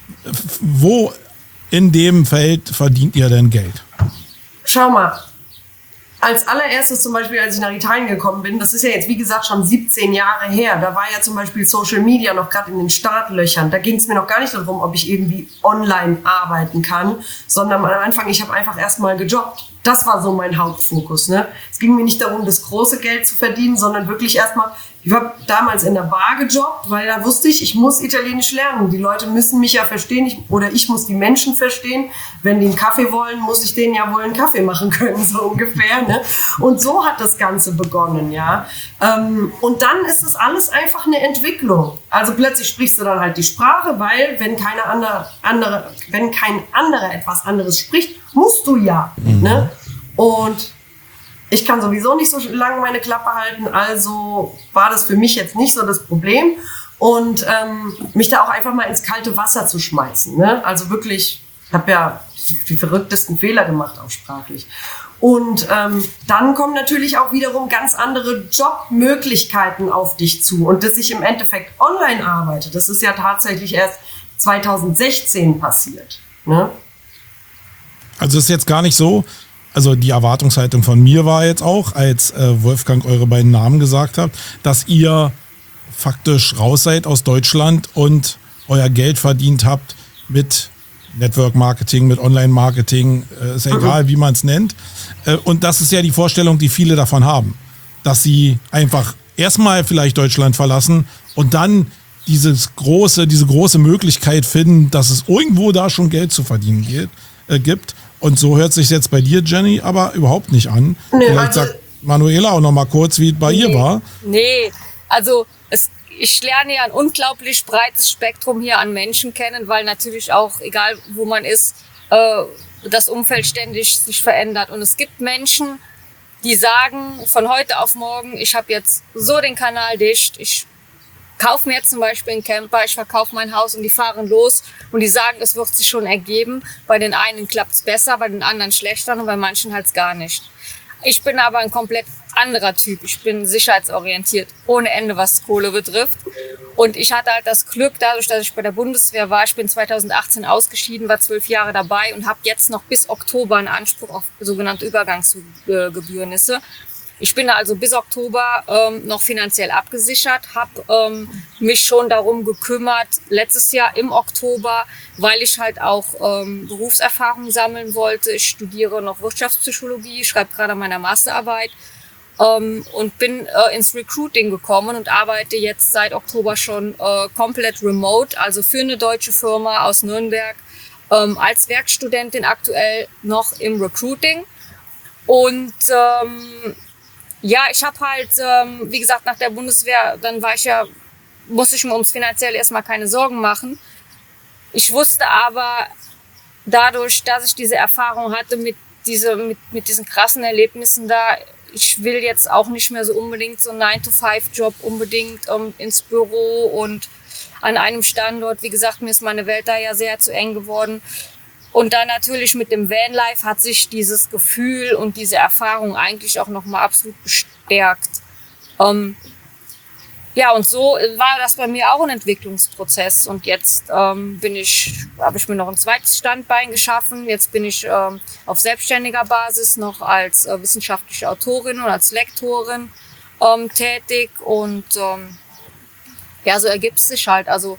f- wo in dem Feld verdient ihr denn Geld? Schau mal, als allererstes zum Beispiel, als ich nach Italien gekommen bin, das ist ja jetzt wie gesagt schon siebzehn Jahre her, da war ja zum Beispiel Social Media noch gerade in den Startlöchern. Da ging es mir noch gar nicht darum, ob ich irgendwie online arbeiten kann, sondern am Anfang, ich habe einfach erstmal gejobbt. Das war so mein Hauptfokus. Ne? Es ging mir nicht darum, das große Geld zu verdienen, sondern wirklich erstmal, ich habe damals in der Bar gejobbt, weil da wusste ich, ich muss Italienisch lernen. Die Leute müssen mich ja verstehen, ich, oder ich muss die Menschen verstehen. Wenn die einen Kaffee wollen, muss ich denen ja wohl einen Kaffee machen können, so ungefähr. Ne? Und so hat das Ganze begonnen, ja. Ähm, und dann ist es alles einfach eine Entwicklung. Also plötzlich sprichst du dann halt die Sprache, weil wenn keine andere, andere, wenn kein anderer etwas anderes spricht, musst du ja. Mhm. Ne? Und ich kann sowieso nicht so lange meine Klappe halten, also war das für mich jetzt nicht so das Problem. Und ähm, mich da auch einfach mal ins kalte Wasser zu schmeißen. Ne? Also wirklich, ich habe ja die verrücktesten Fehler gemacht, auch sprachlich. Und ähm, dann kommen natürlich auch wiederum ganz andere Jobmöglichkeiten auf dich zu. Und dass ich im Endeffekt online arbeite, das ist ja tatsächlich erst zweitausendsechzehn passiert. Ne? Also es ist jetzt gar nicht so, also die Erwartungshaltung von mir war jetzt auch, als äh, Wolfgang eure beiden Namen gesagt habt, dass ihr faktisch raus seid aus Deutschland und euer Geld verdient habt mit Network Marketing, mit Online Marketing, äh, ist ja egal, wie man es nennt. Äh, und das ist ja die Vorstellung, die viele davon haben, dass sie einfach erstmal vielleicht Deutschland verlassen und dann dieses große, diese große Möglichkeit finden, dass es irgendwo da schon Geld zu verdienen geht, äh, gibt. Und so hört sich jetzt bei dir, Jenny, aber überhaupt nicht an. Nee, Vielleicht also, sagt Manuela auch noch mal kurz, wie es bei nee, ihr war. Nee, also es, ich lerne ja ein unglaublich breites Spektrum hier an Menschen kennen, weil natürlich auch, egal wo man ist, äh, das Umfeld ständig sich verändert. Und es gibt Menschen, die sagen von heute auf morgen, ich habe jetzt so den Kanal dicht, ich kaufe mir jetzt zum Beispiel einen Camper, ich verkaufe mein Haus und die fahren los und die sagen, es wird sich schon ergeben. Bei den einen klappt es besser, bei den anderen schlechter und bei manchen halt gar nicht. Ich bin aber ein komplett anderer Typ. Ich bin sicherheitsorientiert, ohne Ende, was Kohle betrifft. Und ich hatte halt das Glück, dadurch, dass ich bei der Bundeswehr war, ich bin zweitausendachtzehn ausgeschieden, war zwölf Jahre dabei und habe jetzt noch bis Oktober einen Anspruch auf sogenannte Übergangsgebührnisse. Ich bin also bis Oktober ähm, noch finanziell abgesichert, habe ähm, mich schon darum gekümmert, letztes Jahr im Oktober, weil ich halt auch ähm, Berufserfahrung sammeln wollte. Ich studiere noch Wirtschaftspsychologie, schreibe gerade an meiner Masterarbeit ähm, und bin äh, ins Recruiting gekommen und arbeite jetzt seit Oktober schon äh, komplett remote, also für eine deutsche Firma aus Nürnberg, ähm, als Werkstudentin aktuell noch im Recruiting. Und ähm, ja, ich habe halt, ähm, wie gesagt, nach der Bundeswehr, dann war ich ja, musste ich mir ums Finanzielle erstmal keine Sorgen machen. Ich wusste aber dadurch, dass ich diese Erfahrung hatte mit, diese, mit, mit diesen krassen Erlebnissen da, ich will jetzt auch nicht mehr so unbedingt so einen nine to five Job unbedingt ähm, ins Büro und an einem Standort. Wie gesagt, mir ist meine Welt da ja sehr zu eng geworden. Und dann natürlich mit dem Vanlife hat sich dieses Gefühl und diese Erfahrung eigentlich auch nochmal absolut bestärkt. Ähm, ja, und so war das bei mir auch ein Entwicklungsprozess. Und jetzt ähm, bin ich, habe ich mir noch ein zweites Standbein geschaffen. Jetzt bin ich ähm, auf selbstständiger Basis noch als äh, wissenschaftliche Autorin und als Lektorin ähm, tätig. Und ähm, ja, so ergibt es sich halt. Also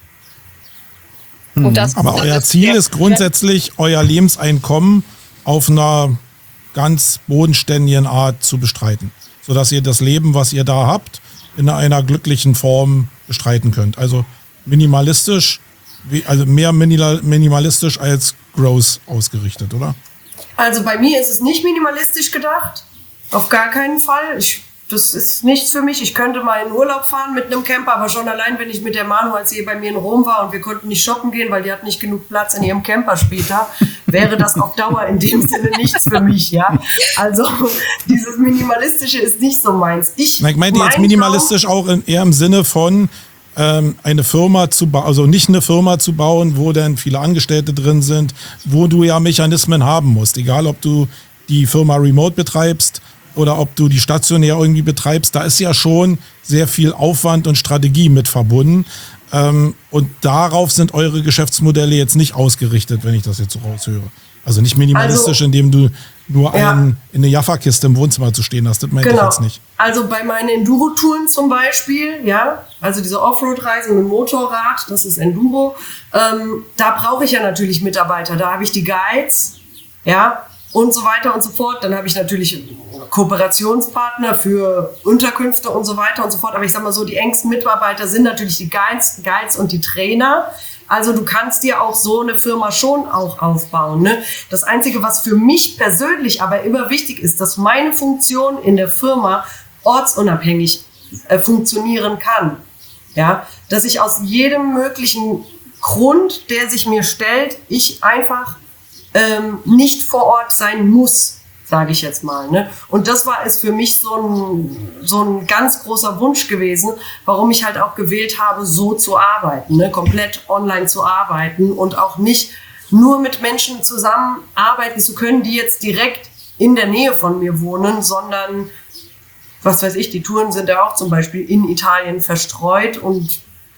Und das, aber das euer Ziel ist grundsätzlich, euer Lebenseinkommen auf einer ganz bodenständigen Art zu bestreiten, sodass ihr das Leben, was ihr da habt, in einer glücklichen Form bestreiten könnt. Also minimalistisch, also mehr minimalistisch als gross ausgerichtet, oder? Also bei mir ist es nicht minimalistisch gedacht, auf gar keinen Fall. Ich Das ist nichts für mich. Ich könnte mal in Urlaub fahren mit einem Camper, aber schon allein, wenn ich mit der Manu, als sie bei mir in Rom war und wir konnten nicht shoppen gehen, weil die hat nicht genug Platz in ihrem Camper später, wäre das auf Dauer in dem Sinne nichts für mich, ja. Also dieses Minimalistische ist nicht so meins. Ich, ich meinte jetzt minimalistisch auch in, eher im Sinne von ähm, eine Firma zu bauen, also nicht eine Firma zu bauen, wo dann viele Angestellte drin sind, wo du ja Mechanismen haben musst, egal ob du die Firma remote betreibst oder ob du die stationär irgendwie betreibst, da ist ja schon sehr viel Aufwand und Strategie mit verbunden. Ähm, und darauf sind eure Geschäftsmodelle jetzt nicht ausgerichtet, wenn ich das jetzt so raushöre. Also nicht minimalistisch, also, indem du nur ja. einen, in eine Jaffa-Kiste im Wohnzimmer zu stehen hast. Das meinte genau. ich jetzt nicht. Also bei meinen Enduro-Touren zum Beispiel, ja, also diese Offroad-Reisen mit Motorrad, das ist Enduro, ähm, da brauche ich ja natürlich Mitarbeiter. Da habe ich die Guides, ja, und so weiter und so fort. Dann habe ich natürlich Kooperationspartner für Unterkünfte und so weiter und so fort. Aber ich sag mal so, die engsten Mitarbeiter sind natürlich die Guides, Guides und die Trainer. Also du kannst dir auch so eine Firma schon auch aufbauen, ne? Das Einzige, was für mich persönlich aber immer wichtig ist, dass meine Funktion in der Firma ortsunabhängig äh, funktionieren kann. Ja? Dass ich aus jedem möglichen Grund, der sich mir stellt, ich einfach Ähm, nicht vor Ort sein muss, sage ich jetzt mal. Ne? Und das war es für mich so ein, so ein ganz großer Wunsch gewesen, warum ich halt auch gewählt habe, so zu arbeiten, ne? Komplett online zu arbeiten und auch nicht nur mit Menschen zusammenarbeiten zu können, die jetzt direkt in der Nähe von mir wohnen, sondern, was weiß ich, die Touren sind ja auch zum Beispiel in Italien verstreut und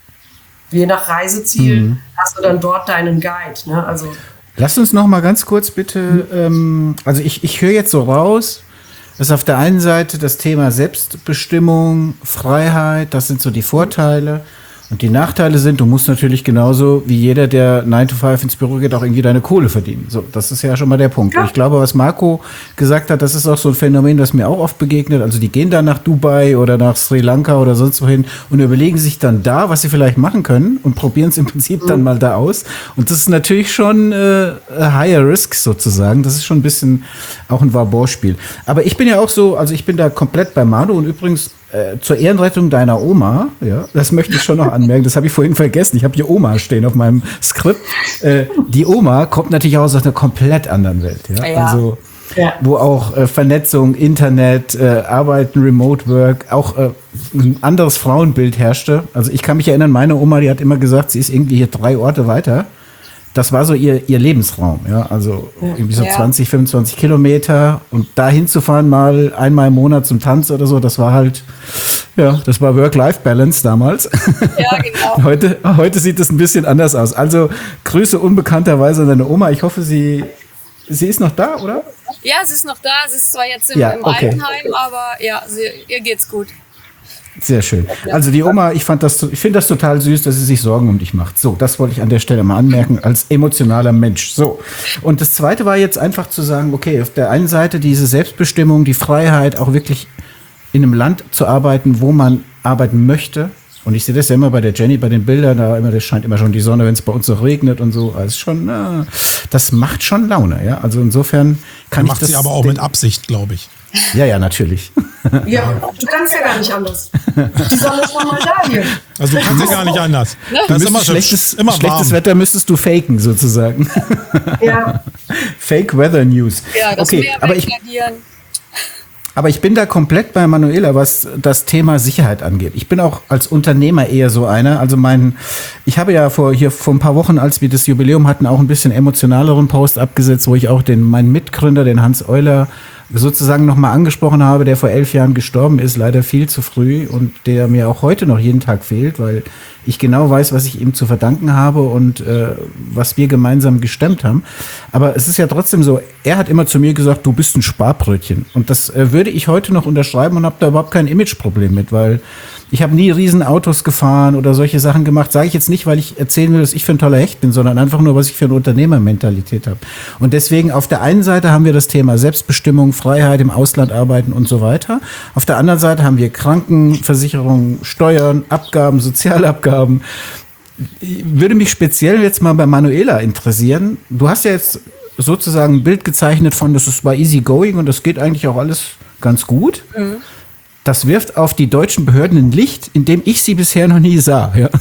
je nach Reiseziel mhm. hast du dann dort deinen Guide. Ne? Also Lass uns noch mal ganz kurz bitte, ähm, also ich, ich höre jetzt so raus, dass auf der einen Seite das Thema Selbstbestimmung, Freiheit, das sind so die Vorteile. Und die Nachteile sind, du musst natürlich genauso wie jeder, der nine to five ins Büro geht, auch irgendwie deine Kohle verdienen. So, das ist ja schon mal der Punkt. Ja. Und ich glaube, was Marco gesagt hat, das ist auch so ein Phänomen, das mir auch oft begegnet. Also die gehen dann nach Dubai oder nach Sri Lanka oder sonst wohin und überlegen sich dann da, was sie vielleicht machen können und probieren es im Prinzip mhm. dann mal da aus. Und das ist natürlich schon äh, higher risk sozusagen. Das ist schon ein bisschen auch ein Warborspiel. Aber ich bin ja auch so, also ich bin da komplett bei Manu und übrigens Äh, zur Ehrenrettung deiner Oma, ja, das möchte ich schon noch anmerken, das habe ich vorhin vergessen, ich habe hier Oma stehen auf meinem Skript. Äh, die Oma kommt natürlich auch aus einer komplett anderen Welt, ja, Ja. also Ja. wo auch äh, Vernetzung, Internet, äh, Arbeiten, Remote Work, auch äh, ein anderes Frauenbild herrschte. Also ich kann mich erinnern, meine Oma, die hat immer gesagt, sie ist irgendwie hier drei Orte weiter. Das war so ihr, ihr Lebensraum, ja, also irgendwie so Ja. zwanzig, fünfundzwanzig Kilometer und da hinzufahren mal einmal im Monat zum Tanz oder so, das war halt, ja, das war Work-Life-Balance damals. Ja, genau. heute, heute sieht es ein bisschen anders aus. Also Grüße unbekannterweise an deine Oma. Ich hoffe, sie, sie ist noch da, oder? Ja, sie ist noch da. Sie ist zwar jetzt im, Ja, im okay. Altenheim, aber ja, sie, ihr geht's gut. Sehr schön. Also die Oma, ich fand das, ich finde das total süß, dass sie sich Sorgen um dich macht. So, das wollte ich an der Stelle mal anmerken als emotionaler Mensch. So. Und das Zweite war jetzt einfach zu sagen, okay, auf der einen Seite diese Selbstbestimmung, die Freiheit, auch wirklich in einem Land zu arbeiten, wo man arbeiten möchte. Und ich sehe das ja immer bei der Jenny, bei den Bildern, da immer, das scheint immer schon die Sonne, wenn es bei uns so regnet und so. Also schon, äh, das macht schon Laune, ja. Also insofern kann ich Macht das. sie aber auch mit Absicht, glaube ich. Ja, ja, natürlich. Ja, du kannst ja gar nicht anders. Die Sonne ist schon mal da hier. Also du kannst ja gar nicht anders. Das ist immer, schlechtes immer schlechtes warm. Wetter müsstest du faken, sozusagen. Ja. Fake Weather News. Ja, das okay, Meer aber ich, weggradieren. aber ich bin da komplett bei Manuela, was das Thema Sicherheit angeht. Ich bin auch als Unternehmer eher so einer. Also mein, ich habe ja vor hier vor ein paar Wochen, als wir das Jubiläum hatten, auch ein bisschen emotionaleren Post abgesetzt, wo ich auch den meinen Mitgründer, den Hans Euler, sozusagen nochmal angesprochen habe, der vor elf Jahren gestorben ist, leider viel zu früh und der mir auch heute noch jeden Tag fehlt, weil ich genau weiß, was ich ihm zu verdanken habe und äh, was wir gemeinsam gestemmt haben. Aber es ist ja trotzdem so, er hat immer zu mir gesagt, du bist ein Sparbrötchen. Und das äh, würde ich heute noch unterschreiben und habe da überhaupt kein Imageproblem mit, weil ich habe nie Riesenautos gefahren oder solche Sachen gemacht. Sage ich jetzt nicht, weil ich erzählen will, dass ich für ein toller Hecht bin, sondern einfach nur, was ich für eine Unternehmermentalität habe. Und deswegen auf der einen Seite haben wir das Thema Selbstbestimmung, Freiheit, im Ausland arbeiten und so weiter. Auf der anderen Seite haben wir Krankenversicherung, Steuern, Abgaben, Sozialabgaben. Würde mich speziell jetzt mal bei Manuela interessieren. Du hast ja jetzt sozusagen ein Bild gezeichnet von, das war easy going und das geht eigentlich auch alles ganz gut. Mhm. Das wirft auf die deutschen Behörden ein Licht, in dem ich sie bisher noch nie sah. Ja?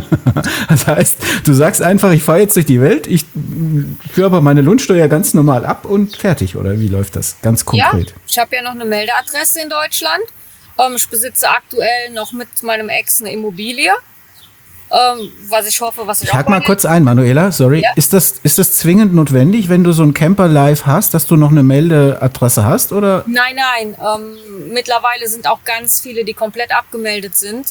Das heißt, du sagst einfach, ich fahre jetzt durch die Welt, ich führe aber meine Lohnsteuer ganz normal ab und fertig. Oder wie läuft das ganz konkret? Ja, ich habe ja noch eine Meldeadresse in Deutschland. Ähm, ich besitze aktuell noch mit meinem Ex eine Immobilie. Ähm, was ich hoffe, was ich, ich auch hake mal kurz ein, Manuela, sorry. Ja. Ist das, ist das zwingend notwendig, wenn du so ein Camper Live hast, dass du noch eine Meldeadresse hast? Oder? Nein, nein. Ähm, mittlerweile sind auch ganz viele, die komplett abgemeldet sind.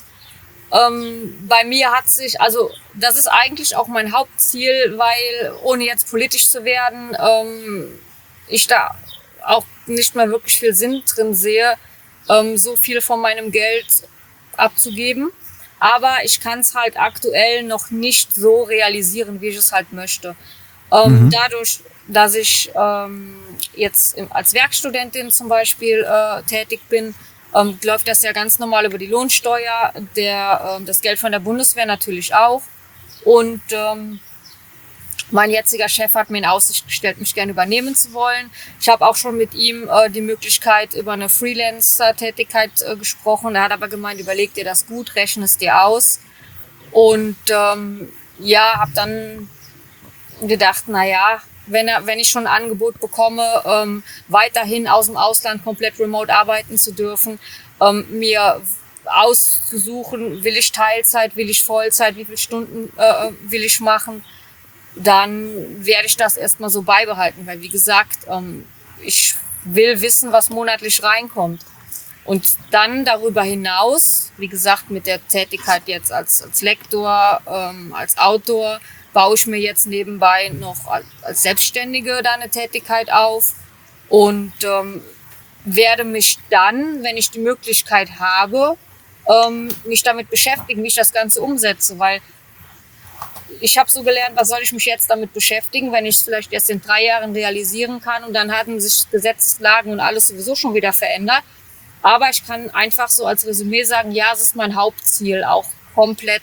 Ähm, bei mir hat sich, also das ist eigentlich auch mein Hauptziel, weil ohne jetzt politisch zu werden, ähm, ich da auch nicht mehr wirklich viel Sinn drin sehe, ähm, so viel von meinem Geld abzugeben. Aber ich kann es halt aktuell noch nicht so realisieren, wie ich es halt möchte. Ähm, mhm. Dadurch, dass ich ähm, jetzt im, als Werkstudentin zum Beispiel äh, tätig bin, ähm, läuft das ja ganz normal über die Lohnsteuer, der, ähm, das Geld von der Bundeswehr natürlich auch. Und ähm, mein jetziger Chef hat mir in Aussicht gestellt, mich gerne übernehmen zu wollen. Ich habe auch schon mit ihm äh, die Möglichkeit über eine Freelancer-Tätigkeit äh, gesprochen. Er hat aber gemeint, überleg dir das gut, rechne es dir aus. Und ähm, ja, habe dann gedacht, na ja, wenn, er, wenn ich schon ein Angebot bekomme, ähm, weiterhin aus dem Ausland komplett remote arbeiten zu dürfen, ähm, mir auszusuchen, will ich Teilzeit, will ich Vollzeit, wie viele Stunden äh, will ich machen, dann werde ich das erstmal so beibehalten, weil wie gesagt, ähm, ich will wissen, was monatlich reinkommt. Und dann darüber hinaus, wie gesagt, mit der Tätigkeit jetzt als, als Lektor, ähm, als Autor, baue ich mir jetzt nebenbei noch als, als Selbstständige da eine Tätigkeit auf und ähm, werde mich dann, wenn ich die Möglichkeit habe, ähm, mich damit beschäftigen, wie ich das Ganze umsetze, weil ich habe so gelernt, was soll ich mich jetzt damit beschäftigen, wenn ich es vielleicht erst in drei Jahren realisieren kann und dann hatten sich Gesetzeslagen und alles sowieso schon wieder verändert. Aber ich kann einfach so als Resümee sagen, ja, es ist mein Hauptziel, auch komplett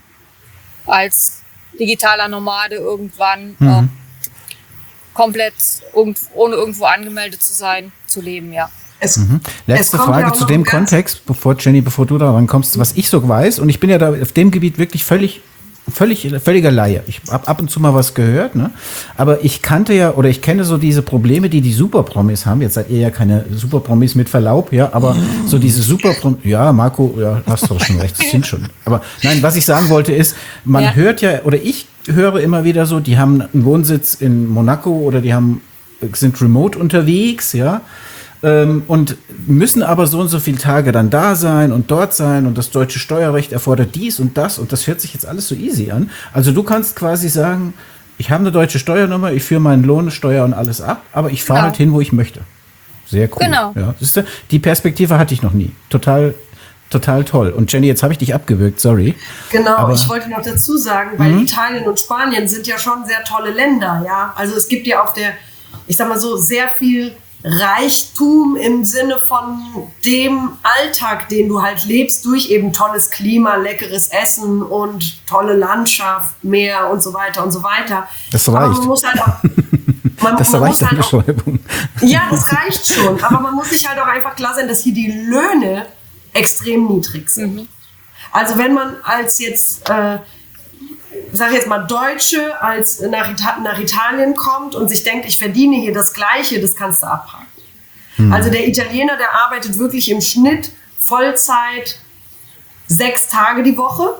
als digitaler Nomade irgendwann mhm. äh, komplett irgend, ohne irgendwo angemeldet zu sein, zu leben, ja. Es, mhm. Letzte Frage zu dem Kontext, bevor Jenny, bevor du da rankommst, was ich so weiß, und ich bin ja da auf dem Gebiet wirklich völlig Völlig, völliger Laie. Ich habe ab und zu mal was gehört, ne? Aber ich kannte ja, oder ich kenne so diese Probleme, die die Superpromis haben. Jetzt seid ihr ja keine Superpromis mit Verlaub, ja, aber so diese Superpromis, ja, Marco, ja, hast du schon recht, das sind schon. Aber nein, was ich sagen wollte ist, man ja. hört ja, oder ich höre immer wieder so, die haben einen Wohnsitz in Monaco oder die haben, sind remote unterwegs, ja, und müssen aber so und so viele Tage dann da sein und dort sein und das deutsche Steuerrecht erfordert dies und das und das hört sich jetzt alles so easy an. Also du kannst quasi sagen, ich habe eine deutsche Steuernummer, ich führe meinen Lohn, Steuer und alles ab, aber ich fahre genau. halt hin, wo ich möchte. Sehr cool. Genau. Ja, siehst du, die Perspektive hatte ich noch nie. Total, total toll. Und Jenny, jetzt habe ich dich abgewürgt, sorry. Genau, aber ich wollte noch dazu sagen, weil mhm. Italien und Spanien sind ja schon sehr tolle Länder, ja. Also es gibt ja auf der, ich sag mal so, sehr viel Reichtum im Sinne von dem Alltag, den du halt lebst, durch eben tolles Klima, leckeres Essen und tolle Landschaft, Meer und so weiter und so weiter. Das reicht. Aber man muss halt auch, man, das man reicht muss halt auch, Beschreibung. Ja, das reicht schon. Aber man muss sich halt auch einfach klar sein, dass hier die Löhne extrem niedrig sind. Mhm. Also wenn man als jetzt äh, ich sage jetzt mal Deutsche, als nach, Ita- nach Italien kommt und sich denkt, ich verdiene hier das Gleiche, das kannst du abhaken. Hm. Also der Italiener, der arbeitet wirklich im Schnitt Vollzeit sechs Tage die Woche.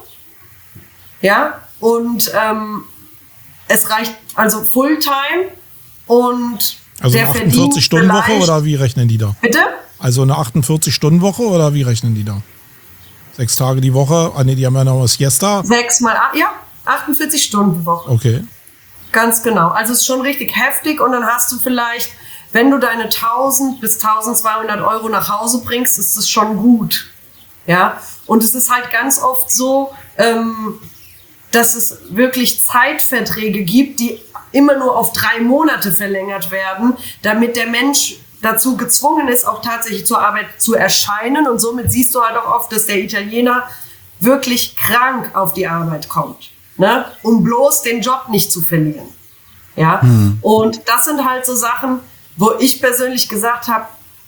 Ja, und ähm, es reicht also Fulltime und also der eine achtundvierzig-Stunden-Woche oder wie rechnen die da? Bitte? Also eine achtundvierzig-Stunden-Woche oder wie rechnen die da? Sechs Tage die Woche, ah ne, die haben ja noch was Siesta. Sechs mal, ja. achtundvierzig-Stunden-Woche. Okay. Ganz genau. Also es ist schon richtig heftig und dann hast du vielleicht, wenn du deine tausend bis tausendzweihundert Euro nach Hause bringst, ist es schon gut. Ja. Und es ist halt ganz oft so, ähm, dass es wirklich Zeitverträge gibt, die immer nur auf drei Monate verlängert werden, damit der Mensch dazu gezwungen ist, auch tatsächlich zur Arbeit zu erscheinen. Und somit siehst du halt auch oft, dass der Italiener wirklich krank auf die Arbeit kommt. Ne, um bloß den Job nicht zu verlieren. Ja? Mhm. Und das sind halt so Sachen, wo ich persönlich gesagt habe,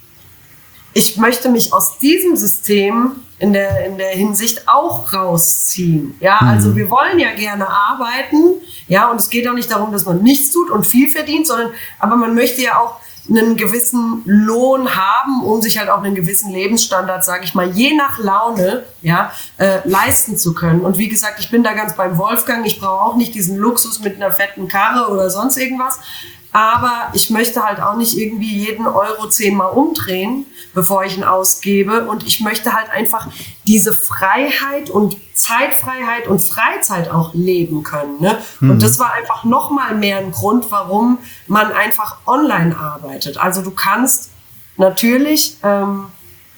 ich möchte mich aus diesem System in der, in der Hinsicht auch rausziehen. Ja? Mhm. Also wir wollen ja gerne arbeiten, ja, und es geht auch nicht darum, dass man nichts tut und viel verdient, sondern aber man möchte ja auch einen gewissen Lohn haben, um sich halt auch einen gewissen Lebensstandard, sage ich mal, je nach Laune, ja, äh, leisten zu können. Und wie gesagt, ich bin da ganz beim Wolfgang. Ich brauche auch nicht diesen Luxus mit einer fetten Karre oder sonst irgendwas. Aber ich möchte halt auch nicht irgendwie jeden Euro zehnmal umdrehen, bevor ich ihn ausgebe. Und ich möchte halt einfach diese Freiheit und Zeitfreiheit und Freizeit auch leben können. Ne? Mhm. Und das war einfach noch mal mehr ein Grund, warum man einfach online arbeitet. Also du kannst natürlich ähm,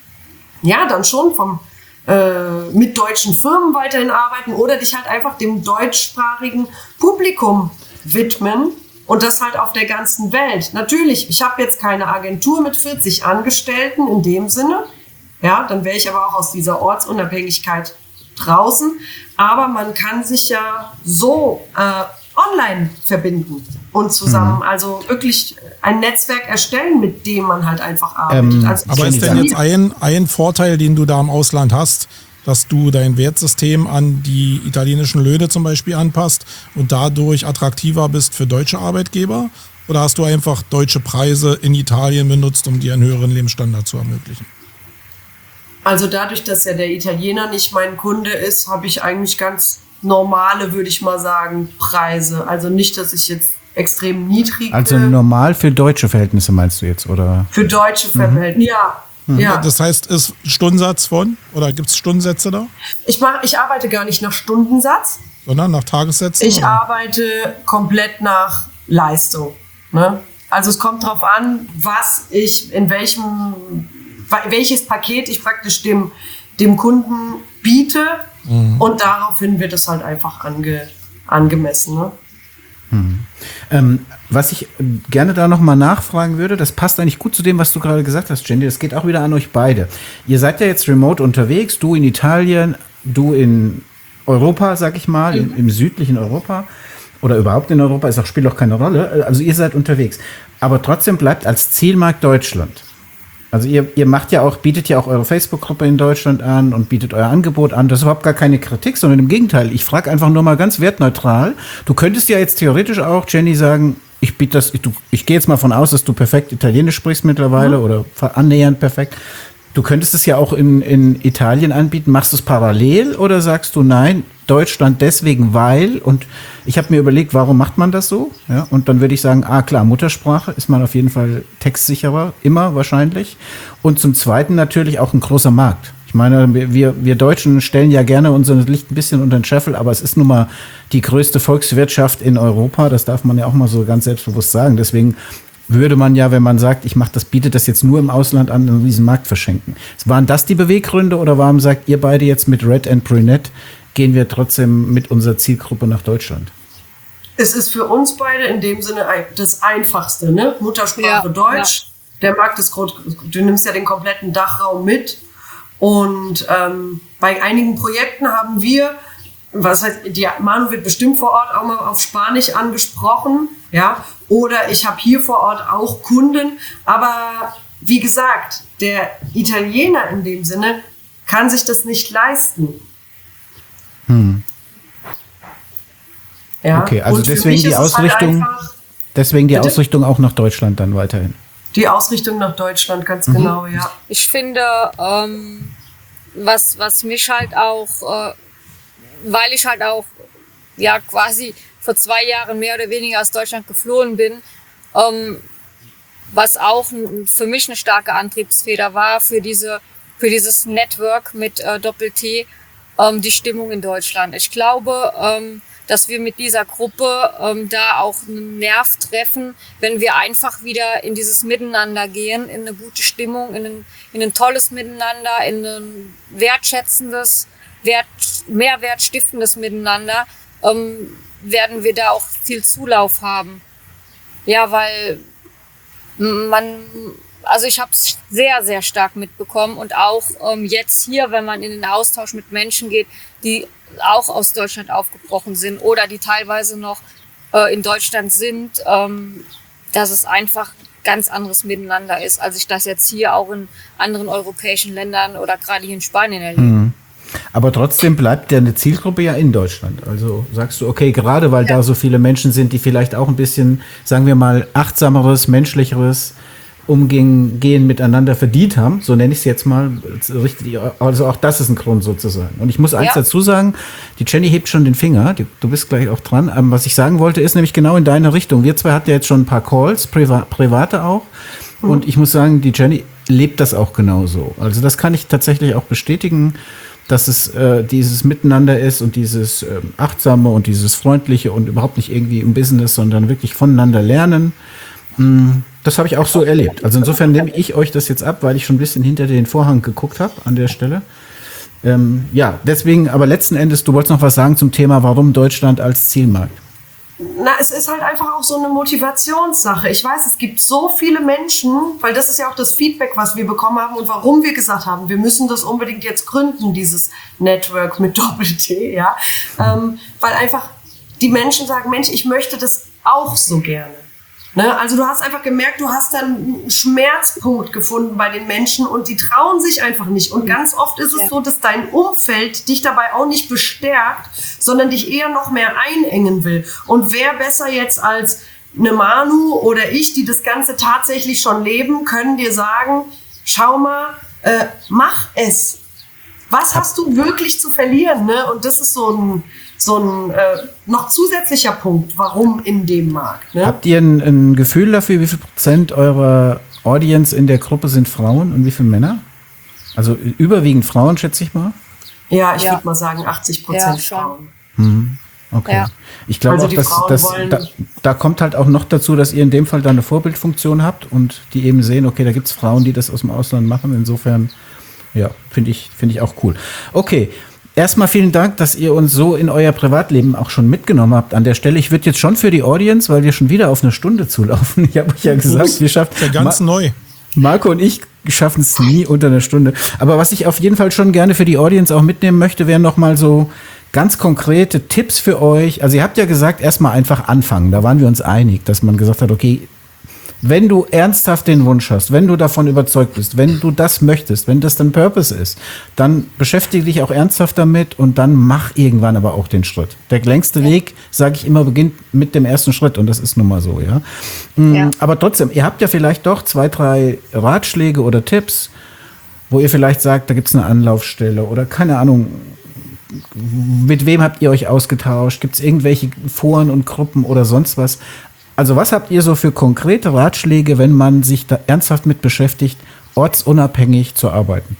ja dann schon vom äh, mit deutschen Firmen weiterhin arbeiten oder dich halt einfach dem deutschsprachigen Publikum widmen. Und das halt auf der ganzen Welt. Natürlich, ich habe jetzt keine Agentur mit vierzig Angestellten in dem Sinne. Ja, dann wäre ich aber auch aus dieser Ortsunabhängigkeit draußen. Aber man kann sich ja so äh, online verbinden und zusammen, mhm. also wirklich ein Netzwerk erstellen, mit dem man halt einfach arbeitet. Ähm, also aber ist denn jetzt ein, ein Vorteil, den du da im Ausland hast, dass du dein Wertsystem an die italienischen Löhne zum Beispiel anpasst und dadurch attraktiver bist für deutsche Arbeitgeber? Oder hast du einfach deutsche Preise in Italien benutzt, um dir einen höheren Lebensstandard zu ermöglichen? Also dadurch, dass ja der Italiener nicht mein Kunde ist, habe ich eigentlich ganz normale, würde ich mal sagen, Preise. Also nicht, dass ich jetzt extrem niedrig... Also normal für deutsche Verhältnisse meinst du jetzt, oder? Für deutsche Verhältnisse, mhm. ja. Ja. Das heißt, ist Stundensatz von, oder gibt es Stundensätze da? Ich, mach, ich arbeite gar nicht nach Stundensatz. Sondern nach Tagessätzen? Ich oder? arbeite komplett nach Leistung. Ne? Also es kommt darauf an, was ich, in welchem, welches Paket ich praktisch dem, dem Kunden biete. Mhm. Und daraufhin wird es halt einfach ange, angemessen. Ne? Hm. Ähm, was ich gerne da nochmal nachfragen würde, das passt eigentlich gut zu dem, was du gerade gesagt hast, Jenny. Das geht auch wieder an euch beide. Ihr seid ja jetzt remote unterwegs, du in Italien, du in Europa, sag ich mal, mhm. im, im südlichen Europa oder überhaupt in Europa, ist auch, spielt auch keine Rolle. Also ihr seid unterwegs. Aber trotzdem bleibt als Zielmarkt Deutschland. Also ihr, ihr macht ja auch, bietet ja auch eure Facebook-Gruppe in Deutschland an und bietet euer Angebot an. Das ist überhaupt gar keine Kritik, sondern im Gegenteil. Ich frage einfach nur mal ganz wertneutral. Du könntest ja jetzt theoretisch auch, Jenny, sagen, ich biete das, ich, du, ich gehe jetzt mal von aus, dass du perfekt Italienisch sprichst mittlerweile mhm. oder annähernd perfekt. Du könntest es ja auch in, in Italien anbieten. Machst du es parallel oder sagst du, nein, Deutschland deswegen, weil, und ich habe mir überlegt, warum macht man das so? Ja, und dann würde ich sagen, ah klar, Muttersprache ist man auf jeden Fall textsicherer, immer wahrscheinlich. Und zum Zweiten natürlich auch ein großer Markt. Ich meine, wir, wir Deutschen stellen ja gerne unser Licht ein bisschen unter den Scheffel, aber es ist nun mal die größte Volkswirtschaft in Europa. Das darf man ja auch mal so ganz selbstbewusst sagen. Deswegen würde man ja, wenn man sagt, ich mache das, biete das jetzt nur im Ausland an, in diesen Markt verschenken. Waren das die Beweggründe oder warum sagt ihr beide jetzt mit Red and Brunette, gehen wir trotzdem mit unserer Zielgruppe nach Deutschland? Es ist für uns beide in dem Sinne das Einfachste, ne? Muttersprache ja, Deutsch, ja. Der Markt ist groß, du nimmst ja den kompletten Dachraum mit und ähm, bei einigen Projekten haben wir, was heißt, die Manu wird bestimmt vor Ort auch mal auf Spanisch angesprochen, ja, oder ich habe hier vor Ort auch Kunden, aber wie gesagt, der Italiener in dem Sinne kann sich das nicht leisten. Hm. Ja, okay, also deswegen die Ausrichtung, halt deswegen die bitte? Ausrichtung auch nach Deutschland dann weiterhin. Die Ausrichtung nach Deutschland, ganz mhm. genau, ja. Ich finde, ähm, was, was mich halt auch, äh, weil ich halt auch, ja, quasi vor zwei Jahren mehr oder weniger aus Deutschland geflohen bin, ähm, was auch für mich eine starke Antriebsfeder war für diese, für dieses Network mit äh, Doppel-T, ähm, die Stimmung in Deutschland. Ich glaube, ähm, dass wir mit dieser Gruppe ähm, da auch einen Nerv treffen, wenn wir einfach wieder in dieses Miteinander gehen, in eine gute Stimmung, in ein, in ein tolles Miteinander, in ein wertschätzendes, wert, mehrwertstiftendes Miteinander, ähm, werden wir da auch viel Zulauf haben. Ja, weil man, also ich habe es sehr, sehr stark mitbekommen und auch ähm, jetzt hier, wenn man in den Austausch mit Menschen geht, die auch aus Deutschland aufgebrochen sind oder die teilweise noch äh, in Deutschland sind, ähm, dass es einfach ganz anderes Miteinander ist, als ich das jetzt hier auch in anderen europäischen Ländern oder gerade hier in Spanien erlebe. Mhm. Aber trotzdem bleibt ja eine Zielgruppe ja in Deutschland. Also sagst du, okay, gerade weil ja. da so viele Menschen sind, die vielleicht auch ein bisschen, sagen wir mal, achtsameres, menschlicheres Umgehen gehen miteinander verdient haben, so nenne ich es jetzt mal, also auch das ist ein Grund sozusagen. Und ich muss eins ja. dazu sagen, die Jenny hebt schon den Finger, du bist gleich auch dran. Aber was ich sagen wollte, ist nämlich genau in deine Richtung. Wir zwei hatten ja jetzt schon ein paar Calls, priva- private auch. Mhm. Und ich muss sagen, die Jenny lebt das auch genauso. Also das kann ich tatsächlich auch bestätigen, dass es äh, dieses Miteinander ist und dieses äh, Achtsame und dieses Freundliche und überhaupt nicht irgendwie im Business, sondern wirklich voneinander lernen. Mm, das habe ich auch so erlebt. Also insofern nehme ich euch das jetzt ab, weil ich schon ein bisschen hinter den Vorhang geguckt habe an der Stelle. Ähm, ja, deswegen, aber letzten Endes, du wolltest noch was sagen zum Thema, warum Deutschland als Zielmarkt? Na, es ist halt einfach auch so eine Motivationssache. Ich weiß, es gibt so viele Menschen, weil das ist ja auch das Feedback, was wir bekommen haben und warum wir gesagt haben, wir müssen das unbedingt jetzt gründen, dieses Network mit Doppel-T, ja. Ähm, weil einfach die Menschen sagen, Mensch, ich möchte das auch so gerne. Ne? Also du hast einfach gemerkt, du hast dann einen Schmerzpunkt gefunden bei den Menschen und die trauen sich einfach nicht. Und ganz oft ist es ja. so, dass dein Umfeld dich dabei auch nicht bestärkt, sondern dich eher noch mehr einengen will. Und wer besser jetzt als eine Manu oder ich, die das Ganze tatsächlich schon leben, können dir sagen, schau mal, äh, mach es. Was hast du wirklich zu verlieren? Ne? Und das ist so ein so ein äh, noch zusätzlicher Punkt, warum in dem Markt. Ne? Habt ihr ein, ein Gefühl dafür, wie viel Prozent eurer Audience in der Gruppe sind Frauen und wie viele Männer? Also überwiegend Frauen, schätze ich mal. Ja, ich ja. würde mal sagen achtzig Prozent ja, Frauen. Mhm. Okay. Ja. Ich glaube also auch, dass, dass da, da kommt halt auch noch dazu, dass ihr in dem Fall da eine Vorbildfunktion habt und die eben sehen, okay, da gibt es Frauen, die das aus dem Ausland machen. Insofern Ja, finde ich, finde ich auch cool. Okay. Erstmal vielen Dank, dass ihr uns so in euer Privatleben auch schon mitgenommen habt an der Stelle. Ich würde jetzt schon für die Audience, weil wir schon wieder auf eine Stunde zulaufen. Ich habe euch ja gesagt, wir schaffen ja ganz Ma- neu. Marco und ich schaffen es nie unter einer Stunde. Aber was ich auf jeden Fall schon gerne für die Audience auch mitnehmen möchte, wären noch mal so ganz konkrete Tipps für euch. Also ihr habt ja gesagt, erstmal einfach anfangen. Da waren wir uns einig, dass man gesagt hat, okay, wenn du ernsthaft den Wunsch hast, wenn du davon überzeugt bist, wenn du das möchtest, wenn das dein Purpose ist, dann beschäftige dich auch ernsthaft damit und dann mach irgendwann aber auch den Schritt. Der längste Weg, sage ich immer, beginnt mit dem ersten Schritt und das ist nun mal so, ja? ja. Aber trotzdem, ihr habt ja vielleicht doch zwei, drei Ratschläge oder Tipps, wo ihr vielleicht sagt, da gibt es eine Anlaufstelle oder keine Ahnung, mit wem habt ihr euch ausgetauscht? Gibt es irgendwelche Foren und Gruppen oder sonst was? Also was habt ihr so für konkrete Ratschläge, wenn man sich da ernsthaft mit beschäftigt, ortsunabhängig zu arbeiten?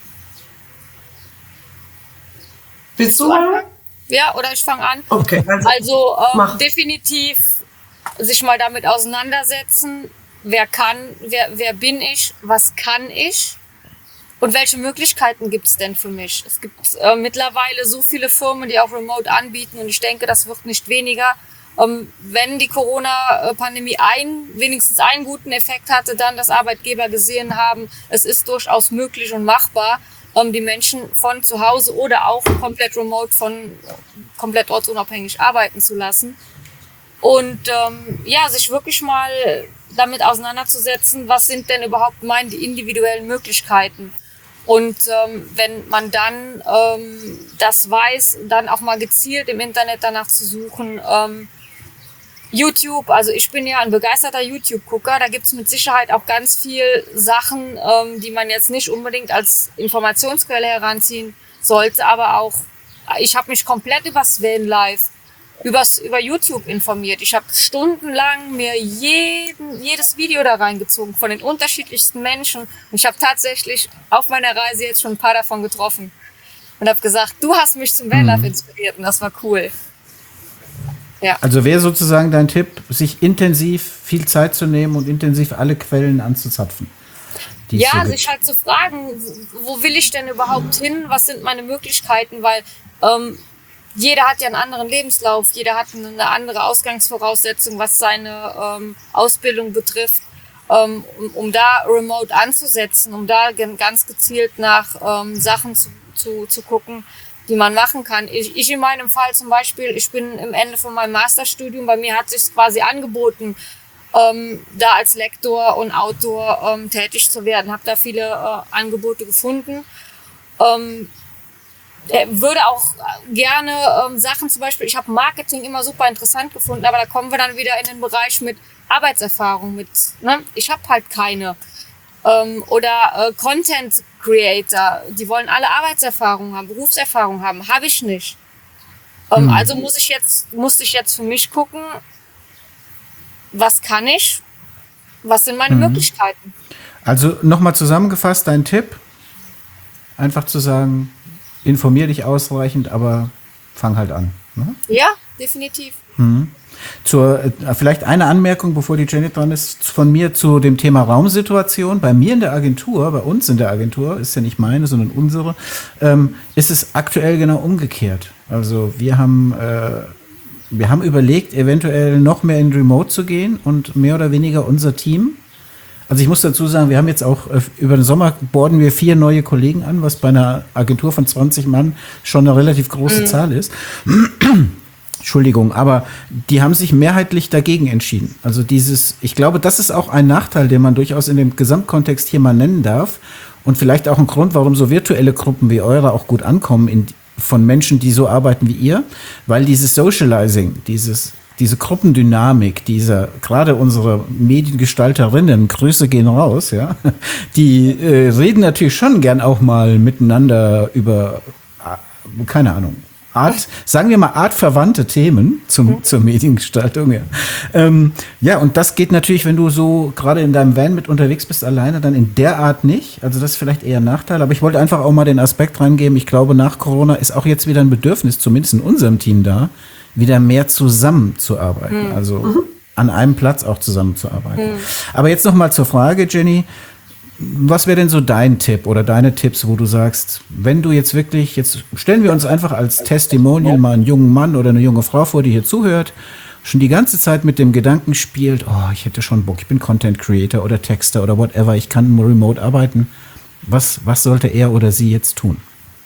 Willst du mal? Ja, oder ich fange an. Okay. Also, also ähm, definitiv sich mal damit auseinandersetzen, wer kann, wer, wer bin ich, was kann ich und welche Möglichkeiten gibt es denn für mich? Es gibt äh, mittlerweile so viele Firmen, die auch Remote anbieten und ich denke, das wird nicht weniger. Um, wenn die Corona-Pandemie ein, wenigstens einen guten Effekt hatte, dann, dass Arbeitgeber gesehen haben, es ist durchaus möglich und machbar, um die Menschen von zu Hause oder auch komplett remote, von komplett ortsunabhängig arbeiten zu lassen. Und ähm, ja, sich wirklich mal damit auseinanderzusetzen, was sind denn überhaupt meine individuellen Möglichkeiten. Und ähm, wenn man dann ähm, das weiß, dann auch mal gezielt im Internet danach zu suchen, ähm, YouTube, also ich bin ja ein begeisterter YouTube-Gucker, da gibt's mit Sicherheit auch ganz viel Sachen, ähm, die man jetzt nicht unbedingt als Informationsquelle heranziehen sollte, aber auch, ich habe mich komplett übers Vanlife, übers, über YouTube informiert. Ich habe stundenlang mir jeden, jedes Video da reingezogen von den unterschiedlichsten Menschen und ich habe tatsächlich auf meiner Reise jetzt schon ein paar davon getroffen und habe gesagt, du hast mich zum Vanlife mhm. inspiriert und das war cool. Ja. Also wäre sozusagen dein Tipp, sich intensiv viel Zeit zu nehmen und intensiv alle Quellen anzuzapfen? Ja, so sich halt zu fragen, wo will ich denn überhaupt hin? Was sind meine Möglichkeiten? Weil ähm, jeder hat ja einen anderen Lebenslauf, jeder hat eine andere Ausgangsvoraussetzung, was seine ähm, Ausbildung betrifft. Ähm, um, um da remote anzusetzen, um da ganz gezielt nach ähm, Sachen zu, zu, zu gucken, die man machen kann. Ich, ich in meinem Fall zum Beispiel, ich bin im Ende von meinem Masterstudium, bei mir hat sich quasi angeboten, ähm, da als Lektor und Autor ähm, tätig zu werden. Habe da viele äh, Angebote gefunden. Ähm, würde auch gerne ähm, Sachen, zum Beispiel, ich habe Marketing immer super interessant gefunden, aber da kommen wir dann wieder in den Bereich mit Arbeitserfahrung, mit, ne? Ich habe halt keine. Ähm, oder äh, Content Creator, die wollen alle Arbeitserfahrung haben, Berufserfahrung haben, habe ich nicht. Ähm, mhm. Also muss ich jetzt, musste ich jetzt für mich gucken, was kann ich, was sind meine mhm. Möglichkeiten. Also nochmal zusammengefasst, dein Tipp, einfach zu sagen, informier dich ausreichend, aber fang halt an. Ne? Ja, definitiv. Mhm. Zur, äh, vielleicht eine Anmerkung, bevor die Janet dran ist, von mir zu dem Thema Raumsituation. Bei mir in der Agentur, bei uns in der Agentur, ist ja nicht meine, sondern unsere, ähm, ist es aktuell genau umgekehrt. Also wir haben, äh, wir haben überlegt, eventuell noch mehr in Remote zu gehen und mehr oder weniger unser Team. Also ich muss dazu sagen, wir haben jetzt auch, äh, über den Sommer borden wir vier neue Kollegen an, was bei einer Agentur von zwanzig Mann schon eine relativ große mhm. Zahl ist. Entschuldigung, aber die haben sich mehrheitlich dagegen entschieden. Also dieses, ich glaube, das ist auch ein Nachteil, den man durchaus in dem Gesamtkontext hier mal nennen darf und vielleicht auch ein Grund, warum so virtuelle Gruppen wie eure auch gut ankommen in, von Menschen, die so arbeiten wie ihr, weil dieses Socializing, dieses, diese Gruppendynamik, dieser, gerade unsere Mediengestalterinnen, Grüße gehen raus, ja, die äh, reden natürlich schon gern auch mal miteinander über, äh, keine Ahnung, Art, sagen wir mal, artverwandte Themen zum, zur Mediengestaltung. Ja. Ähm, ja, und das geht natürlich, wenn du so gerade in deinem Van mit unterwegs bist, alleine, dann in der Art nicht. Also das ist vielleicht eher ein Nachteil. Aber ich wollte einfach auch mal den Aspekt reingeben. Ich glaube, nach Corona ist auch jetzt wieder ein Bedürfnis, zumindest in unserem Team da, wieder mehr zusammenzuarbeiten. Mhm. Also mhm. an einem Platz auch zusammenzuarbeiten. Mhm. Aber jetzt noch mal zur Frage, Jenny. was wäre denn so dein Tipp oder deine Tipps, wo du sagst, wenn du jetzt wirklich, jetzt stellen wir uns einfach als Testimonial mal einen jungen Mann oder eine junge Frau vor, die hier zuhört, schon die ganze Zeit mit dem Gedanken spielt, oh, ich hätte schon Bock, ich bin Content Creator oder Texter oder whatever, ich kann remote arbeiten. Was, was sollte er oder sie jetzt tun?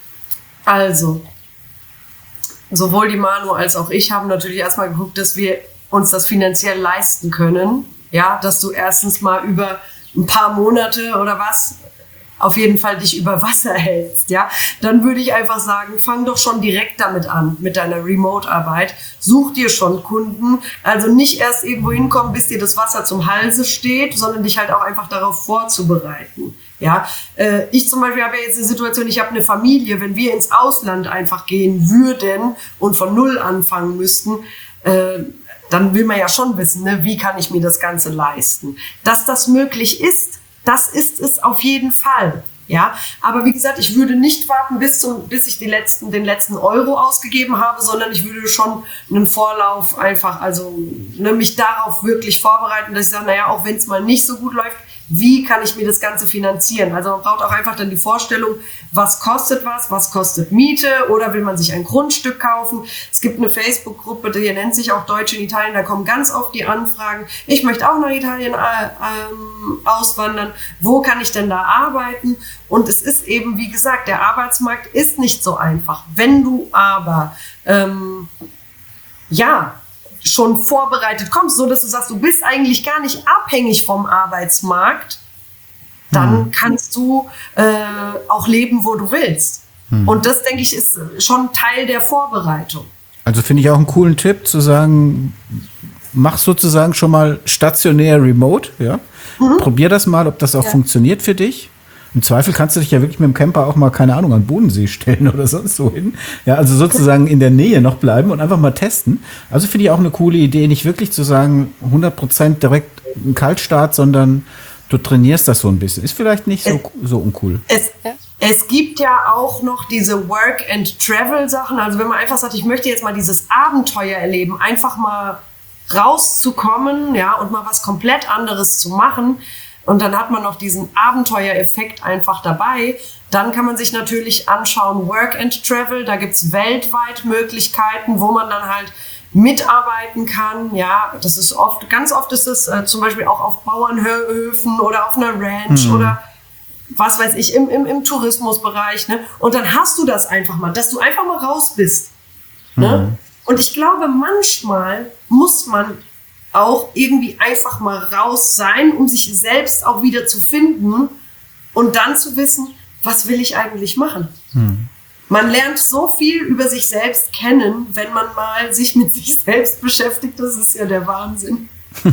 Also, sowohl die Manu als auch ich haben natürlich erstmal geguckt, dass wir uns das finanziell leisten können. Ja, dass du erstens mal über ein paar Monate oder was auf jeden Fall dich über Wasser hältst, ja, dann würde ich einfach sagen, fang doch schon direkt damit an, mit deiner Remote-Arbeit. Such dir schon Kunden, also nicht erst irgendwo hinkommen, bis dir das Wasser zum Halse steht, sondern dich halt auch einfach darauf vorzubereiten. Ja, äh, ich zum Beispiel habe ja jetzt eine Situation, ich habe eine Familie, wenn wir ins Ausland einfach gehen würden und von Null anfangen müssten, äh, dann will man ja schon wissen, ne, wie kann ich mir das Ganze leisten. Dass das möglich ist, das ist es auf jeden Fall. Ja, aber wie gesagt, ich würde nicht warten, bis zum, bis ich die letzten, den letzten Euro ausgegeben habe, sondern ich würde schon einen Vorlauf einfach, also ne, mich darauf wirklich vorbereiten, dass ich sage, naja, auch wenn es mal nicht so gut läuft, wie kann ich mir das Ganze finanzieren? Also man braucht auch einfach dann die Vorstellung, was kostet was, was kostet Miete oder will man sich ein Grundstück kaufen? Es gibt eine Facebook-Gruppe, die nennt sich auch Deutsche in Italien, da kommen ganz oft die Anfragen, ich möchte auch nach Italien äh, ähm, auswandern, wo kann ich denn da arbeiten? Und es ist eben, wie gesagt, der Arbeitsmarkt ist nicht so einfach. Wenn du aber, ähm, ja, schon vorbereitet kommst, so dass du sagst, du bist eigentlich gar nicht abhängig vom Arbeitsmarkt, dann hm. kannst du äh, auch leben, wo du willst. Hm. Und das, denke ich, ist schon Teil der Vorbereitung. Also finde ich auch einen coolen Tipp zu sagen, mach sozusagen schon mal stationär remote, ja. Mhm. Probier das mal, ob das auch ja. funktioniert für dich. Im Zweifel kannst du dich ja wirklich mit dem Camper auch mal, keine Ahnung, an den Bodensee stellen oder sonst wohin. Ja, also sozusagen in der Nähe noch bleiben und einfach mal testen. Also finde ich auch eine coole Idee, nicht wirklich zu sagen, hundert Prozent direkt ein Kaltstart, sondern du trainierst das so ein bisschen. Ist vielleicht nicht so, es, so uncool. Es, es gibt ja auch noch diese Work-and-Travel-Sachen. Also wenn man einfach sagt, ich möchte jetzt mal dieses Abenteuer erleben, einfach mal rauszukommen, ja, und mal was komplett anderes zu machen. Und dann hat man noch diesen Abenteuereffekt einfach dabei. Dann kann man sich natürlich anschauen, Work and Travel. Da gibt's weltweit Möglichkeiten, wo man dann halt mitarbeiten kann. Ja, das ist oft, ganz oft ist es äh, zum Beispiel auch auf Bauernhöfen oder auf einer Ranch mhm. oder was weiß ich, im, im, im Tourismusbereich. Ne? Und dann hast du das einfach mal, dass du einfach mal raus bist. Mhm. Ne? Und ich glaube, manchmal muss man auch irgendwie einfach mal raus sein, um sich selbst auch wieder zu finden und dann zu wissen, was will ich eigentlich machen? Hm. Man lernt so viel über sich selbst kennen, wenn man mal sich mit sich selbst beschäftigt. Das ist ja der Wahnsinn.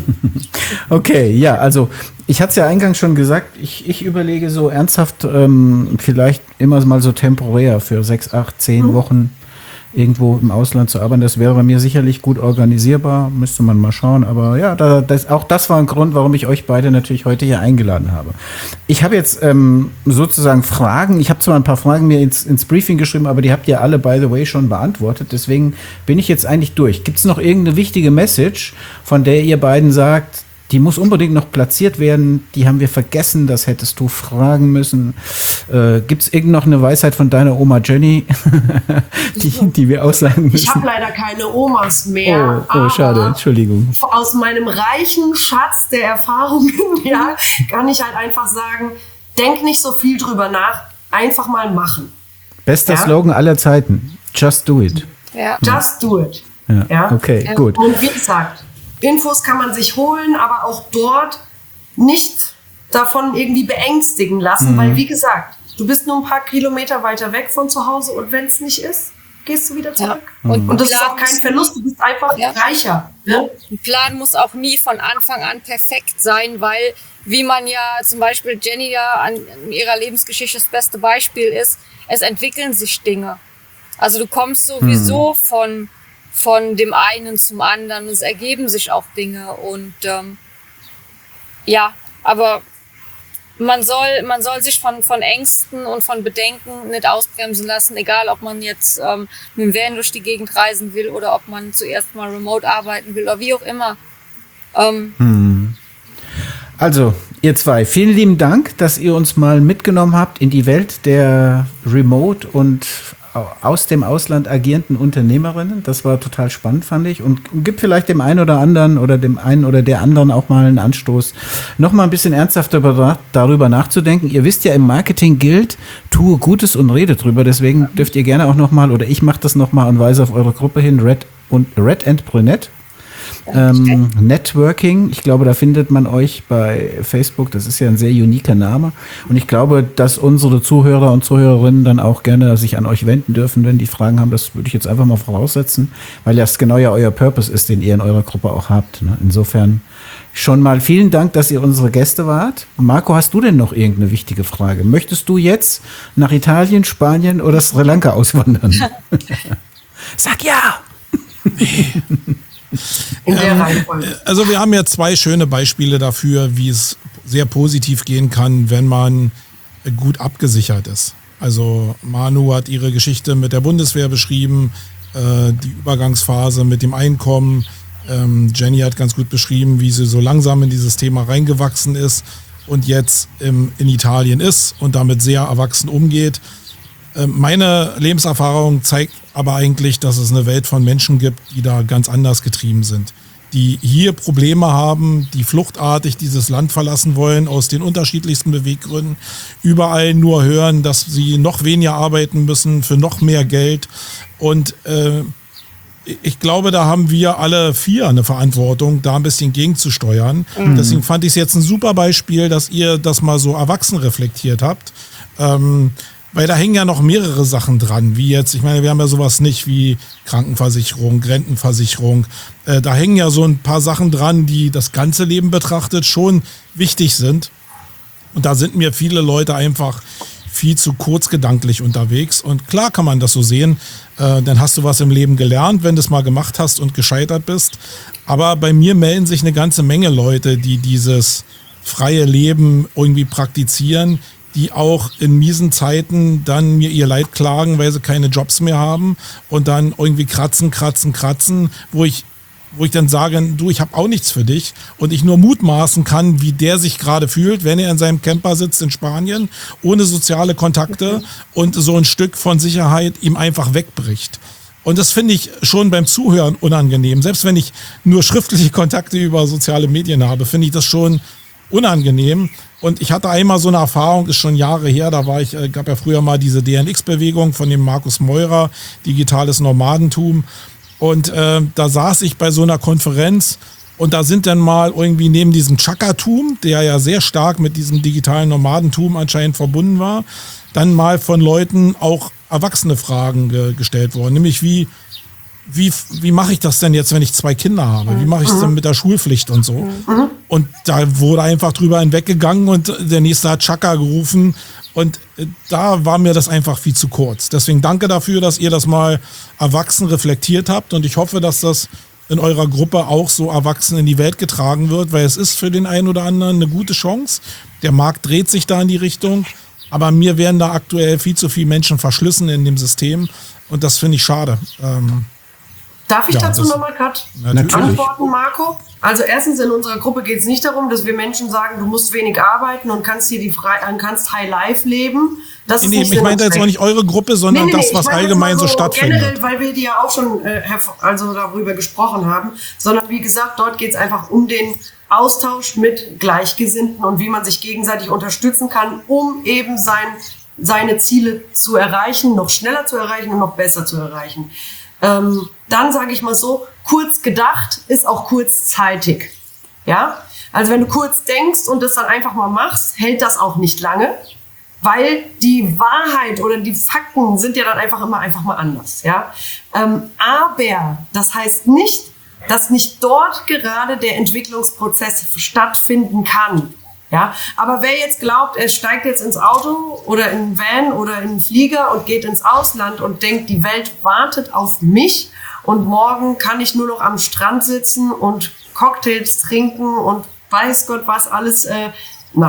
Okay, ja, also ich hatte es ja eingangs schon gesagt, ich, ich überlege so ernsthaft ähm, vielleicht immer mal so temporär für sechs, acht, zehn hm. Wochen irgendwo im Ausland zu arbeiten. Das wäre bei mir sicherlich gut organisierbar, müsste man mal schauen. Aber ja, da, das, auch das war ein Grund, warum ich euch beide natürlich heute hier eingeladen habe. Ich habe jetzt ähm, sozusagen Fragen. Ich habe zwar ein paar Fragen mir ins, ins Briefing geschrieben, aber die habt ihr alle, by the way, schon beantwortet. Deswegen bin ich jetzt eigentlich durch. Gibt es noch irgendeine wichtige Message, von der ihr beiden sagt, die muss unbedingt noch platziert werden, die haben wir vergessen, das hättest du fragen müssen. Äh, Gibt es irgend noch eine Weisheit von deiner Oma Jenny, die, die wir aussagen müssen? Ich habe leider keine Omas mehr. Oh, oh schade, Entschuldigung. Aus meinem reichen Schatz der Erfahrungen, ja, kann ich halt einfach sagen, denk nicht so viel drüber nach, einfach mal machen. Bester ja? Slogan aller Zeiten, just do it. Ja. Just do it. Ja. Ja? Okay, ja. Gut. Und wie gesagt, Infos kann man sich holen, aber auch dort nicht davon irgendwie beängstigen lassen, mhm. weil wie gesagt, du bist nur ein paar Kilometer weiter weg von zu Hause und wenn es nicht ist, gehst du wieder zurück. Ja. Und, und das ist auch kein Verlust, du bist einfach ja. reicher. Ne? Ein Plan muss auch nie von Anfang an perfekt sein, weil wie man ja zum Beispiel Jenny ja an ihrer Lebensgeschichte das beste Beispiel ist, es entwickeln sich Dinge. Also du kommst sowieso mhm. von von dem einen zum anderen. Es ergeben sich auch Dinge und ähm, ja, aber man soll, man soll sich von, von Ängsten und von Bedenken nicht ausbremsen lassen, egal ob man jetzt ähm, mit dem Van durch die Gegend reisen will oder ob man zuerst mal remote arbeiten will oder wie auch immer. Ähm, hm. Also, ihr zwei, vielen lieben Dank, dass ihr uns mal mitgenommen habt in die Welt der Remote und aus dem Ausland agierenden Unternehmerinnen. Das war total spannend, fand ich. Und gibt vielleicht dem einen oder anderen oder dem einen oder der anderen auch mal einen Anstoß, noch mal ein bisschen ernsthafter darüber nachzudenken. Ihr wisst ja, im Marketing gilt, tue Gutes und rede drüber. Deswegen dürft ihr gerne auch noch mal, oder ich mache das noch mal und weise auf eure Gruppe hin, Red und Red and Brunette. Ähm, Networking, ich glaube, da findet man euch bei Facebook, das ist ja ein sehr uniker Name und ich glaube, dass unsere Zuhörer und Zuhörerinnen dann auch gerne sich an euch wenden dürfen, wenn die Fragen haben, das würde ich jetzt einfach mal voraussetzen, weil das genau ja euer Purpose ist, den ihr in eurer Gruppe auch habt. Ne? Insofern schon mal vielen Dank, dass ihr unsere Gäste wart. Marco, hast du denn noch irgendeine wichtige Frage? Möchtest du jetzt nach Italien, Spanien oder Sri Lanka auswandern? Sag ja! Nee. In der ähm, Reihenfolge. Also wir haben ja zwei schöne Beispiele dafür, wie es sehr positiv gehen kann, wenn man gut abgesichert ist. Also Manu hat ihre Geschichte mit der Bundeswehr beschrieben, äh, die Übergangsphase mit dem Einkommen. Ähm, Jenny hat ganz gut beschrieben, wie sie so langsam in dieses Thema reingewachsen ist und jetzt im, in Italien ist und damit sehr erwachsen umgeht. Meine Lebenserfahrung zeigt aber eigentlich, dass es eine Welt von Menschen gibt, die da ganz anders getrieben sind. Die hier Probleme haben, die fluchtartig dieses Land verlassen wollen, aus den unterschiedlichsten Beweggründen. Überall nur hören, dass sie noch weniger arbeiten müssen für noch mehr Geld. Und äh, ich glaube, da haben wir alle vier eine Verantwortung, da ein bisschen gegenzusteuern. Mhm. Deswegen fand ich es jetzt ein super Beispiel, dass ihr das mal so erwachsen reflektiert habt. Ähm, Weil da hängen ja noch mehrere Sachen dran, wie jetzt, ich meine, wir haben ja sowas nicht wie Krankenversicherung, Rentenversicherung. Äh, da hängen ja so ein paar Sachen dran, die das ganze Leben betrachtet schon wichtig sind. Und da sind mir viele Leute einfach viel zu kurzgedanklich unterwegs. Und klar kann man das so sehen, äh, dann hast du was im Leben gelernt, wenn du es mal gemacht hast und gescheitert bist. Aber bei mir melden sich eine ganze Menge Leute, die dieses freie Leben irgendwie praktizieren, die auch in miesen Zeiten dann mir ihr Leid klagen, weil sie keine Jobs mehr haben und dann irgendwie kratzen, kratzen, kratzen, wo ich, wo ich dann sage, du, ich habe auch nichts für dich und ich nur mutmaßen kann, wie der sich gerade fühlt, wenn er in seinem Camper sitzt in Spanien, ohne soziale Kontakte und so ein Stück von Sicherheit ihm einfach wegbricht. Und das finde ich schon beim Zuhören unangenehm. Selbst wenn ich nur schriftliche Kontakte über soziale Medien habe, finde ich das schon unangenehm. Und ich hatte einmal so eine Erfahrung, ist schon Jahre her, da war ich, äh, gab ja früher mal diese D N X-Bewegung von dem Markus Meurer, digitales Nomadentum. Und äh, da saß ich bei so einer Konferenz und da sind dann mal irgendwie neben diesem Chakatum, der ja sehr stark mit diesem digitalen Nomadentum anscheinend verbunden war, dann mal von Leuten auch erwachsene Fragen ge- gestellt worden, nämlich wie Wie, wie mache ich das denn jetzt, wenn ich zwei Kinder habe? Wie mache ich es denn mit der Schulpflicht und so? Mhm. Und da wurde einfach drüber hinweggegangen und der nächste hat Chaka gerufen und da war mir das einfach viel zu kurz. Deswegen danke dafür, dass ihr das mal erwachsen reflektiert habt und ich hoffe, dass das in eurer Gruppe auch so erwachsen in die Welt getragen wird, weil es ist für den einen oder anderen eine gute Chance. Der Markt dreht sich da in die Richtung, aber mir werden da aktuell viel zu viele Menschen verschlissen in dem System und das finde ich schade. Ähm, Darf ich Ja, dazu das- nochmal gerade Natürlich. antworten, Marco? Also erstens, in unserer Gruppe geht es nicht darum, dass wir Menschen sagen, du musst wenig arbeiten und kannst hier die frei, kannst High Life leben. Das ist Nee, nicht ich Sinn meinte und jetzt Zweck. auch nicht eure Gruppe, sondern Nee, nee, das, nee, was ich meine jetzt allgemein mal so stattfindet. Generell, weil wir die ja auch schon äh, herv- also darüber gesprochen haben, sondern wie gesagt, dort geht es einfach um den Austausch mit Gleichgesinnten und wie man sich gegenseitig unterstützen kann, um eben sein, seine Ziele zu erreichen, noch schneller zu erreichen und noch besser zu erreichen. Ähm, dann sage ich mal so, kurz gedacht ist auch kurzzeitig. Ja? Also wenn du kurz denkst und das dann einfach mal machst, hält das auch nicht lange, weil die Wahrheit oder die Fakten sind ja dann einfach immer einfach mal anders. Ja? Ähm, aber das heißt nicht, dass nicht dort gerade der Entwicklungsprozess stattfinden kann. Ja, aber wer jetzt glaubt, er steigt jetzt ins Auto oder in einen Van oder in einen Flieger und geht ins Ausland und denkt, die Welt wartet auf mich und morgen kann ich nur noch am Strand sitzen und Cocktails trinken und weiß Gott was alles. Äh, nein,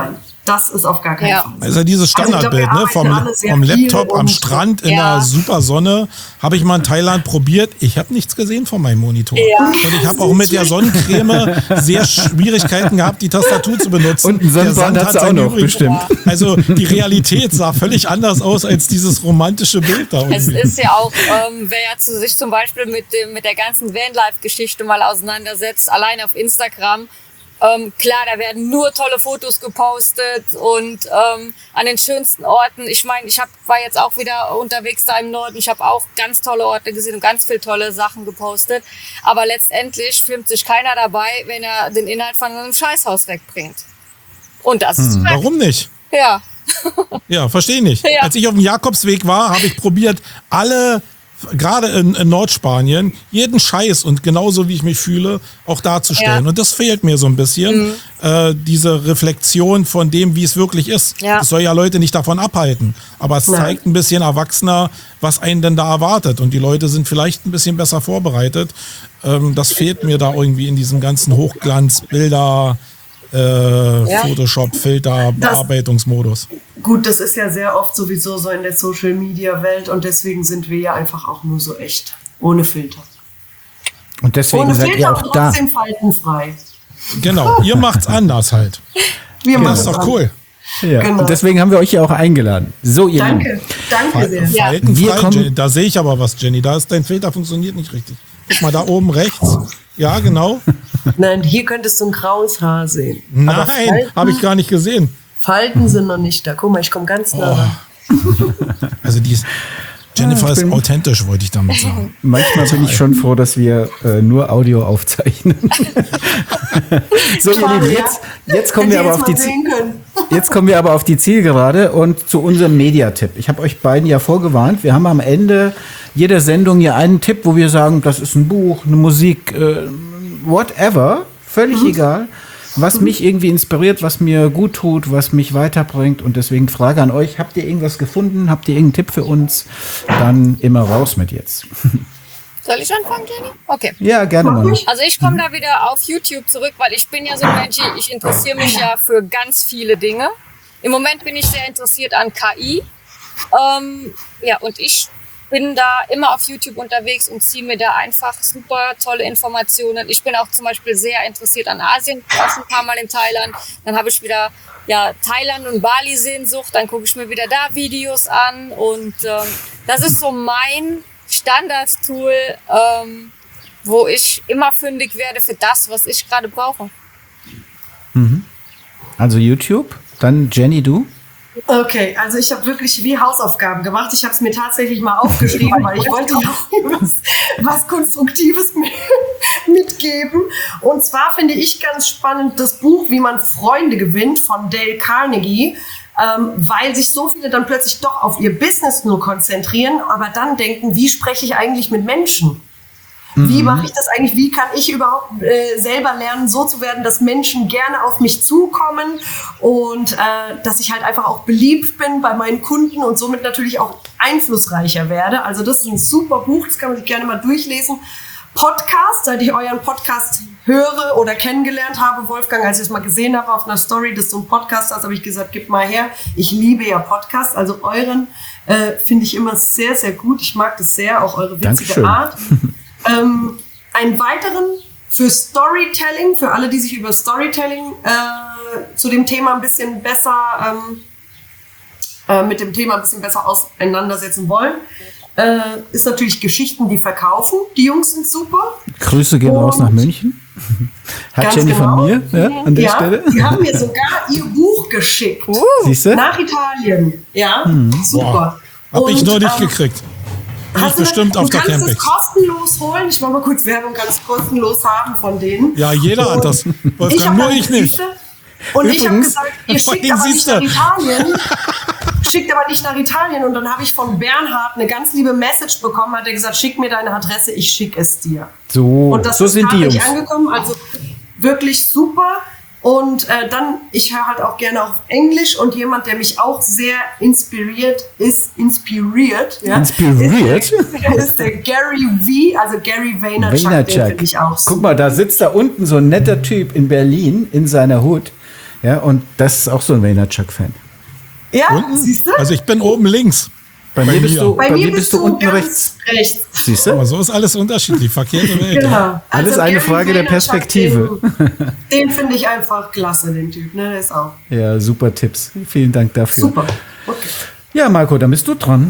Das ist auf gar keinen Ja. Fall. Also dieses Standardbild, Also ne? ich glaub, wir Vom, arbeiten alle sehr vom viel Laptop am und- Strand in Ja. der super Sonne. Habe ich mal in Thailand probiert. Ich habe nichts gesehen von meinem Monitor. Ja. Und ich habe auch mit der Sonnencreme sehr Schwierigkeiten gehabt, die Tastatur zu benutzen. Und einen Der Sonnenbrand Sand hat sie auch seinen noch, übrigen- bestimmt. Also die Realität sah völlig anders aus als dieses romantische Bild da. Es irgendwie. ist ja auch, ähm, wer ja zu sich zum Beispiel mit dem mit der ganzen Vanlife-Geschichte mal auseinandersetzt, allein auf Instagram, ähm, klar, da werden nur tolle Fotos gepostet und ähm, an den schönsten Orten. Ich meine, ich hab, war jetzt auch wieder unterwegs da im Norden. Ich habe auch ganz tolle Orte gesehen und ganz viele tolle Sachen gepostet. Aber letztendlich filmt sich keiner dabei, wenn er den Inhalt von einem Scheißhaus wegbringt. Und das ist Warum nicht? ja. Ja, verstehe nicht. Ja. Als ich auf dem Jakobsweg war, habe ich probiert, alle, gerade in, in Nordspanien, jeden Scheiß und genauso wie ich mich fühle, auch darzustellen. Ja. Und das fehlt mir so ein bisschen, äh, diese Reflexion von dem, wie es wirklich ist. Ja. Das soll ja Leute nicht davon abhalten. Aber es Nein. zeigt ein bisschen erwachsener, was einen denn da erwartet. Und die Leute sind vielleicht ein bisschen besser vorbereitet. Ähm, das fehlt mir da irgendwie in diesem ganzen Hochglanzbilder, äh, Ja. Photoshop, Filter, Das- Bearbeitungsmodus. Gut, das ist ja sehr oft sowieso so in der Social-Media-Welt und deswegen sind wir ja einfach auch nur so echt. Ohne Filter. Und deswegen Ohne seid ihr Filter auch und da. trotzdem faltenfrei. Genau, ihr macht's anders halt. Wir Ja, machen das ist doch es cool. Ja. Genau. Und deswegen haben wir euch ja auch eingeladen. So, ihr Danke, Lieben. danke sehr. Ja. Faltenfrei, Wir kommen- Jenny. Da sehe ich aber was, Jenny. Da ist dein Filter funktioniert nicht richtig. Guck mal, da oben rechts. Ja, genau. Nein, hier könntest du ein graues Haar sehen. Aber Nein, Falten, habe ich gar nicht gesehen. Falten sind noch nicht da. Guck mal, ich komme ganz nah ran. Also die ist, Jennifer Ja, ich ist bin- authentisch, wollte ich damit sagen. Manchmal bin ich schon froh, dass wir äh, nur Audio aufzeichnen. So, ihr Schade, Lieben, ja. jetzt, jetzt, kommen Hätte wir aber jetzt auf die mal Zie- sehen können. jetzt kommen wir aber auf die Zielgerade und zu unserem Mediatipp. Ich habe euch beiden ja vorgewarnt. Wir haben am Ende jeder Sendung ja einen Tipp, wo wir sagen, das ist ein Buch, eine Musik, äh, whatever, völlig egal, was mich irgendwie inspiriert, was mir gut tut, was mich weiterbringt. Und deswegen Frage an euch, habt ihr irgendwas gefunden? Habt ihr irgendeinen Tipp für uns? Dann immer raus mit jetzt. Soll ich anfangen, Jenny? Okay. Ja, gerne mal. Also ich komme da wieder auf YouTube zurück, weil ich bin ja so ein Mensch, ich interessiere mich ja für ganz viele Dinge. Im Moment bin ich sehr interessiert an K I. Ähm, ja, und ich bin da immer auf YouTube unterwegs und ziehe mir da einfach super tolle Informationen. Ich bin auch zum Beispiel sehr interessiert an Asien, auch schon ein paar Mal in Thailand. Dann habe ich wieder ja, Thailand und Bali-Sehnsucht, dann gucke ich mir wieder da Videos an. Und ähm, das ist so mein Standard-Tool, ähm, wo ich immer fündig werde für das, was ich gerade brauche. Also YouTube, dann Jenny, du? Okay, also ich habe wirklich wie Hausaufgaben gemacht. Ich habe es mir tatsächlich mal aufgeschrieben, weil ich wollte ja auch was, was Konstruktives mitgeben. Und zwar finde ich ganz spannend das Buch Wie man Freunde gewinnt von Dale Carnegie, ähm, weil sich so viele dann plötzlich doch auf ihr Business nur konzentrieren, aber dann denken, wie spreche ich eigentlich mit Menschen? Wie mache ich das eigentlich? Wie kann ich überhaupt äh, selber lernen, so zu werden, dass Menschen gerne auf mich zukommen und äh, dass ich halt einfach auch beliebt bin bei meinen Kunden und somit natürlich auch einflussreicher werde. Also das ist ein super Buch, das kann man sich gerne mal durchlesen. Podcast, seit ich euren Podcast höre oder kennengelernt habe, Wolfgang, als ich es mal gesehen habe auf einer Story, dass du einen Podcast hast, habe ich gesagt, gib mal her. Ich liebe ja Podcasts, also euren äh, finde ich immer sehr, sehr gut. Ich mag das sehr, auch eure witzige Dankeschön. Art. Ähm, einen weiteren für Storytelling, für alle, die sich über Storytelling äh, zu dem Thema ein bisschen besser, ähm, äh, mit dem Thema ein bisschen besser auseinandersetzen wollen, äh, ist natürlich Geschichten, die verkaufen. Die Jungs sind super. Grüße gehen raus Und- nach München. Hat Ganz Jenny genau. von mir ja, an der Ja, Stelle. die haben mir sogar ihr Buch geschickt. Siehst du? Nach Italien. Ja, super. Habe ich Und, nur nicht ähm, gekriegt. Bin ich Hast du- bestimmt auf der Du kannst es Campix. kostenlos holen. Ich mache mal kurz Werbung, kannst es kostenlos haben von denen. Ja, jeder hat das. Ich Wolfgang, hab nur dann- ich nicht. siehste? Und ich habe Übrigens- gesagt, ihr schickt Vorhin aber nicht siehste. nach Italien. Schickt aber nicht nach Italien. Und dann habe ich von Bernhard eine ganz liebe Message bekommen. Hat er gesagt, schick mir deine Adresse, ich schicke es dir. So, Und das so ist sind die tatsächlich Jungs. angekommen. Also wirklich super. Und äh, dann, ich höre halt auch gerne auf Englisch und jemand, der mich auch sehr inspiriert ist, inspiriert. Ja, Inspiriert? Ist der, ist der Gary V, also Gary Vaynerchuk, den Vaynerchuk. finde ich auch Guck super. mal, da sitzt da unten so ein netter Typ in Berlin in seiner Hut. Ja, und das ist auch so ein Vaynerchuk-Fan. Ja, Unten? siehst du? Also ich bin oben links. Bei, Bei mir bist mir. du, Bei, bei mir bist du unten ganz rechts. rechts. Siehst du? Aber so ist alles unterschiedlich. Verkehrte Welt. Genau. Alles eine Gary Frage der Vaynerchuk, Perspektive. Den, den finde ich einfach klasse, den Typ. Ne? Der ist auch Ja, super Tipps. Vielen Dank dafür. super. Okay. Ja, Marco, dann bist du dran.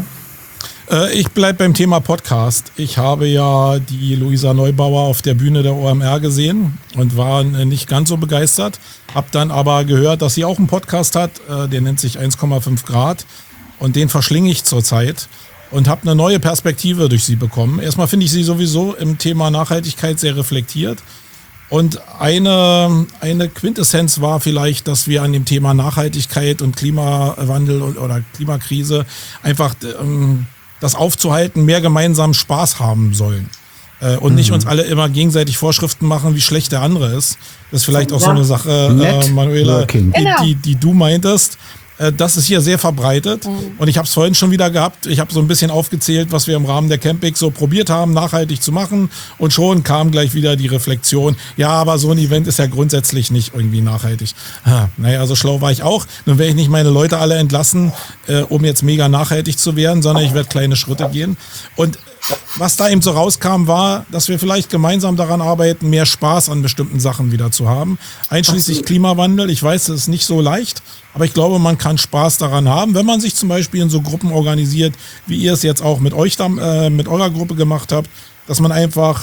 Äh, ich bleibe beim Thema Podcast. Ich habe ja die Luisa Neubauer auf der Bühne der O M R gesehen und war äh, nicht ganz so begeistert. Hab dann aber gehört, dass sie auch einen Podcast hat. Äh, der nennt sich eins Komma fünf Grad. Und den verschlinge ich zurzeit und habe eine neue Perspektive durch sie bekommen. Erstmal finde ich sie sowieso im Thema Nachhaltigkeit sehr reflektiert. Und eine, eine Quintessenz war vielleicht, dass wir an dem Thema Nachhaltigkeit und Klimawandel und, oder Klimakrise einfach ähm, das aufzuhalten, mehr gemeinsam Spaß haben sollen. Äh, und mhm. nicht uns alle immer gegenseitig Vorschriften machen, wie schlecht der andere ist. Das ist vielleicht auch ja. so eine Sache, äh, Manuela, die, die, die du meintest. Das ist hier sehr verbreitet mhm. und ich habe es vorhin schon wieder gehabt. Ich habe so ein bisschen aufgezählt, was wir im Rahmen der Campix so probiert haben, nachhaltig zu machen und schon kam gleich wieder die Reflexion, ja, aber so ein Event ist ja grundsätzlich nicht irgendwie nachhaltig. Ha, naja, so schlau war ich auch. Nun werde ich nicht meine Leute alle entlassen, äh, um jetzt mega nachhaltig zu werden, sondern ich werde kleine Schritte gehen. Und was da eben so rauskam, war, dass wir vielleicht gemeinsam daran arbeiten, mehr Spaß an bestimmten Sachen wieder zu haben. Einschließlich Klimawandel. Ich weiß, es ist nicht so leicht, aber ich glaube, man kann Spaß daran haben, wenn man sich zum Beispiel in so Gruppen organisiert, wie ihr es jetzt auch mit euch, da, äh, mit eurer Gruppe gemacht habt, dass man einfach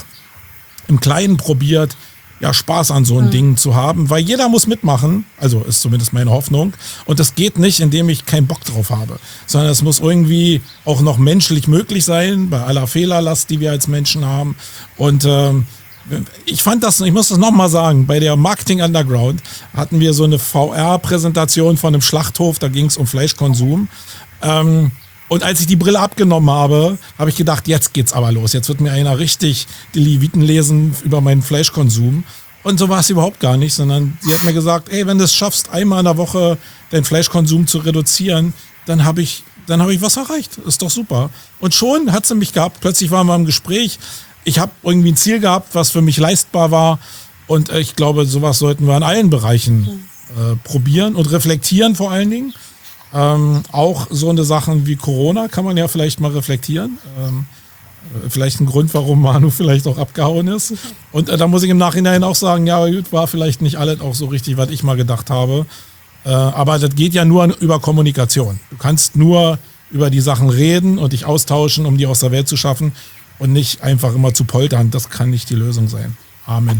im Kleinen probiert, ja, Spaß an so ein mhm. Ding zu haben, weil jeder muss mitmachen, also ist zumindest meine Hoffnung, und das geht nicht, indem ich keinen Bock drauf habe, sondern es muss irgendwie auch noch menschlich möglich sein, bei aller Fehlerlast, die wir als Menschen haben. Und ähm, ich fand das, ich muss das nochmal sagen, bei der Marketing Underground hatten wir so eine V R-Präsentation von einem Schlachthof, da ging es um Fleischkonsum. Ähm, Und als ich die Brille abgenommen habe, habe ich gedacht, jetzt geht's aber los. Jetzt wird mir einer richtig die Leviten lesen über meinen Fleischkonsum. Und so war es überhaupt gar nicht, sondern sie hat mir gesagt, ey, wenn du es schaffst, einmal in der Woche deinen Fleischkonsum zu reduzieren, dann habe ich, dann habe ich was erreicht. Ist doch super. Und schon hat sie mich gehabt. Plötzlich waren wir im Gespräch. Ich habe irgendwie ein Ziel gehabt, was für mich leistbar war. Und ich glaube, sowas sollten wir in allen Bereichen äh, probieren und reflektieren vor allen Dingen. Ähm, auch so eine Sachen wie Corona kann man ja vielleicht mal reflektieren. Ähm, vielleicht ein Grund, warum Manu vielleicht auch abgehauen ist. Und äh, da muss ich im Nachhinein auch sagen, ja, gut, war vielleicht nicht alles auch so richtig, was ich mal gedacht habe. Äh, aber das geht ja nur über Kommunikation. Du kannst nur über die Sachen reden und dich austauschen, um die aus der Welt zu schaffen und nicht einfach immer zu poltern. Das kann nicht die Lösung sein. Amen.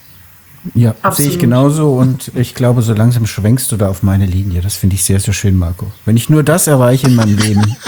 Ja, Absolut. sehe ich genauso und ich glaube, so langsam schwenkst du da auf meine Linie. Das finde ich sehr, sehr schön, Marco. Wenn ich nur das erreiche in meinem Leben.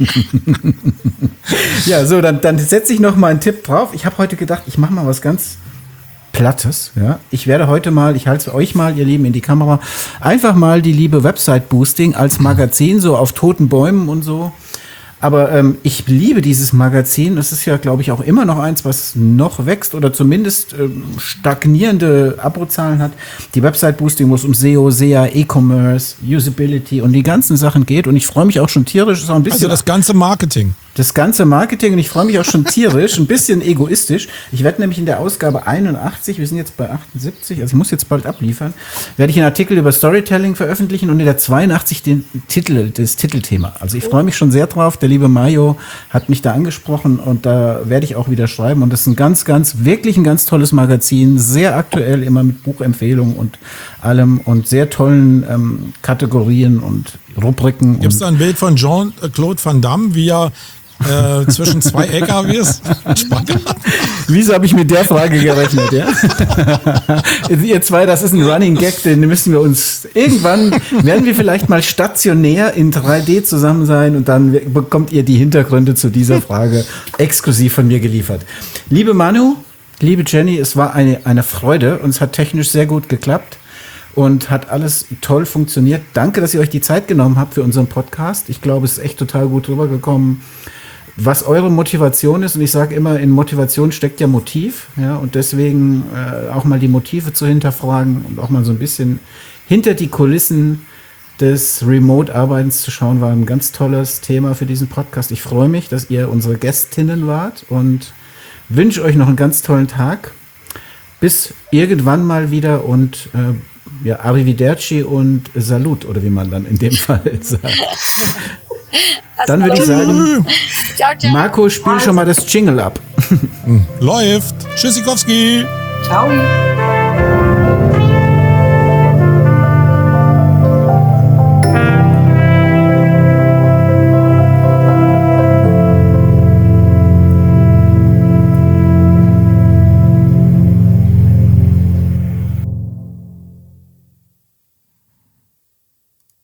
Ja, so, dann, dann setze ich noch mal einen Tipp drauf. Ich habe heute gedacht, ich mache mal was ganz Plattes. Ja, ich werde heute mal, ich halte es euch mal, ihr Lieben, in die Kamera, einfach mal die liebe Website Boosting als Magazin, so auf toten Bäumen und so. Aber ähm, ich liebe dieses Magazin. Das ist ja, glaube ich, auch immer noch eins, was noch wächst oder zumindest ähm, stagnierende Abruzahlen hat. Die Website Boosting, wo es um S E O, S E A, E-Commerce, Usability und die ganzen Sachen geht. Und ich freue mich auch schon tierisch. Ist auch ein bisschen Also das ganze Marketing. Das ganze Marketing und ich freue mich auch schon tierisch, ein bisschen egoistisch. Ich werde nämlich in der Ausgabe einundachtzig, wir sind jetzt bei achtundsiebzig, also ich muss jetzt bald abliefern, werde ich einen Artikel über Storytelling veröffentlichen und in der zweiundachtzig den Titel, das Titelthema. Also ich freue mich schon sehr drauf. Der liebe Mayo hat mich da angesprochen und da werde ich auch wieder schreiben. Und das ist ein ganz, ganz, wirklich ein ganz tolles Magazin, sehr aktuell, immer mit Buchempfehlungen und allem und sehr tollen ähm, Kategorien und Rubriken. Gibt es da ein Bild von Jean-Claude Van Damme, wie er äh, zwischen zwei L K Ws spannend. Wieso habe ich mit der Frage gerechnet, ja? Ihr zwei, das ist ein Running Gag, den müssen wir uns, irgendwann werden wir vielleicht mal stationär in drei D zusammen sein und dann bekommt ihr die Hintergründe zu dieser Frage exklusiv von mir geliefert. Liebe Manu, liebe Jenny, es war eine, eine Freude und es hat technisch sehr gut geklappt. Und hat alles toll funktioniert. Danke, dass ihr euch die Zeit genommen habt für unseren Podcast. Ich glaube, es ist echt total gut rübergekommen, was eure Motivation ist. Und ich sage immer, in Motivation steckt ja Motiv. Ja, und deswegen äh, auch mal die Motive zu hinterfragen und auch mal so ein bisschen hinter die Kulissen des Remote-Arbeitens zu schauen, war ein ganz tolles Thema für diesen Podcast. Ich freue mich, dass ihr unsere Gästinnen wart und wünsche euch noch einen ganz tollen Tag. Bis irgendwann mal wieder und äh, ja, Arrivederci und Salut, oder wie man dann in dem Fall sagt. Dann würde ich sagen, Ciao, ciao. Marco, spiel schon mal das Jingle ab. Läuft. Tschüssikowski. Ciao.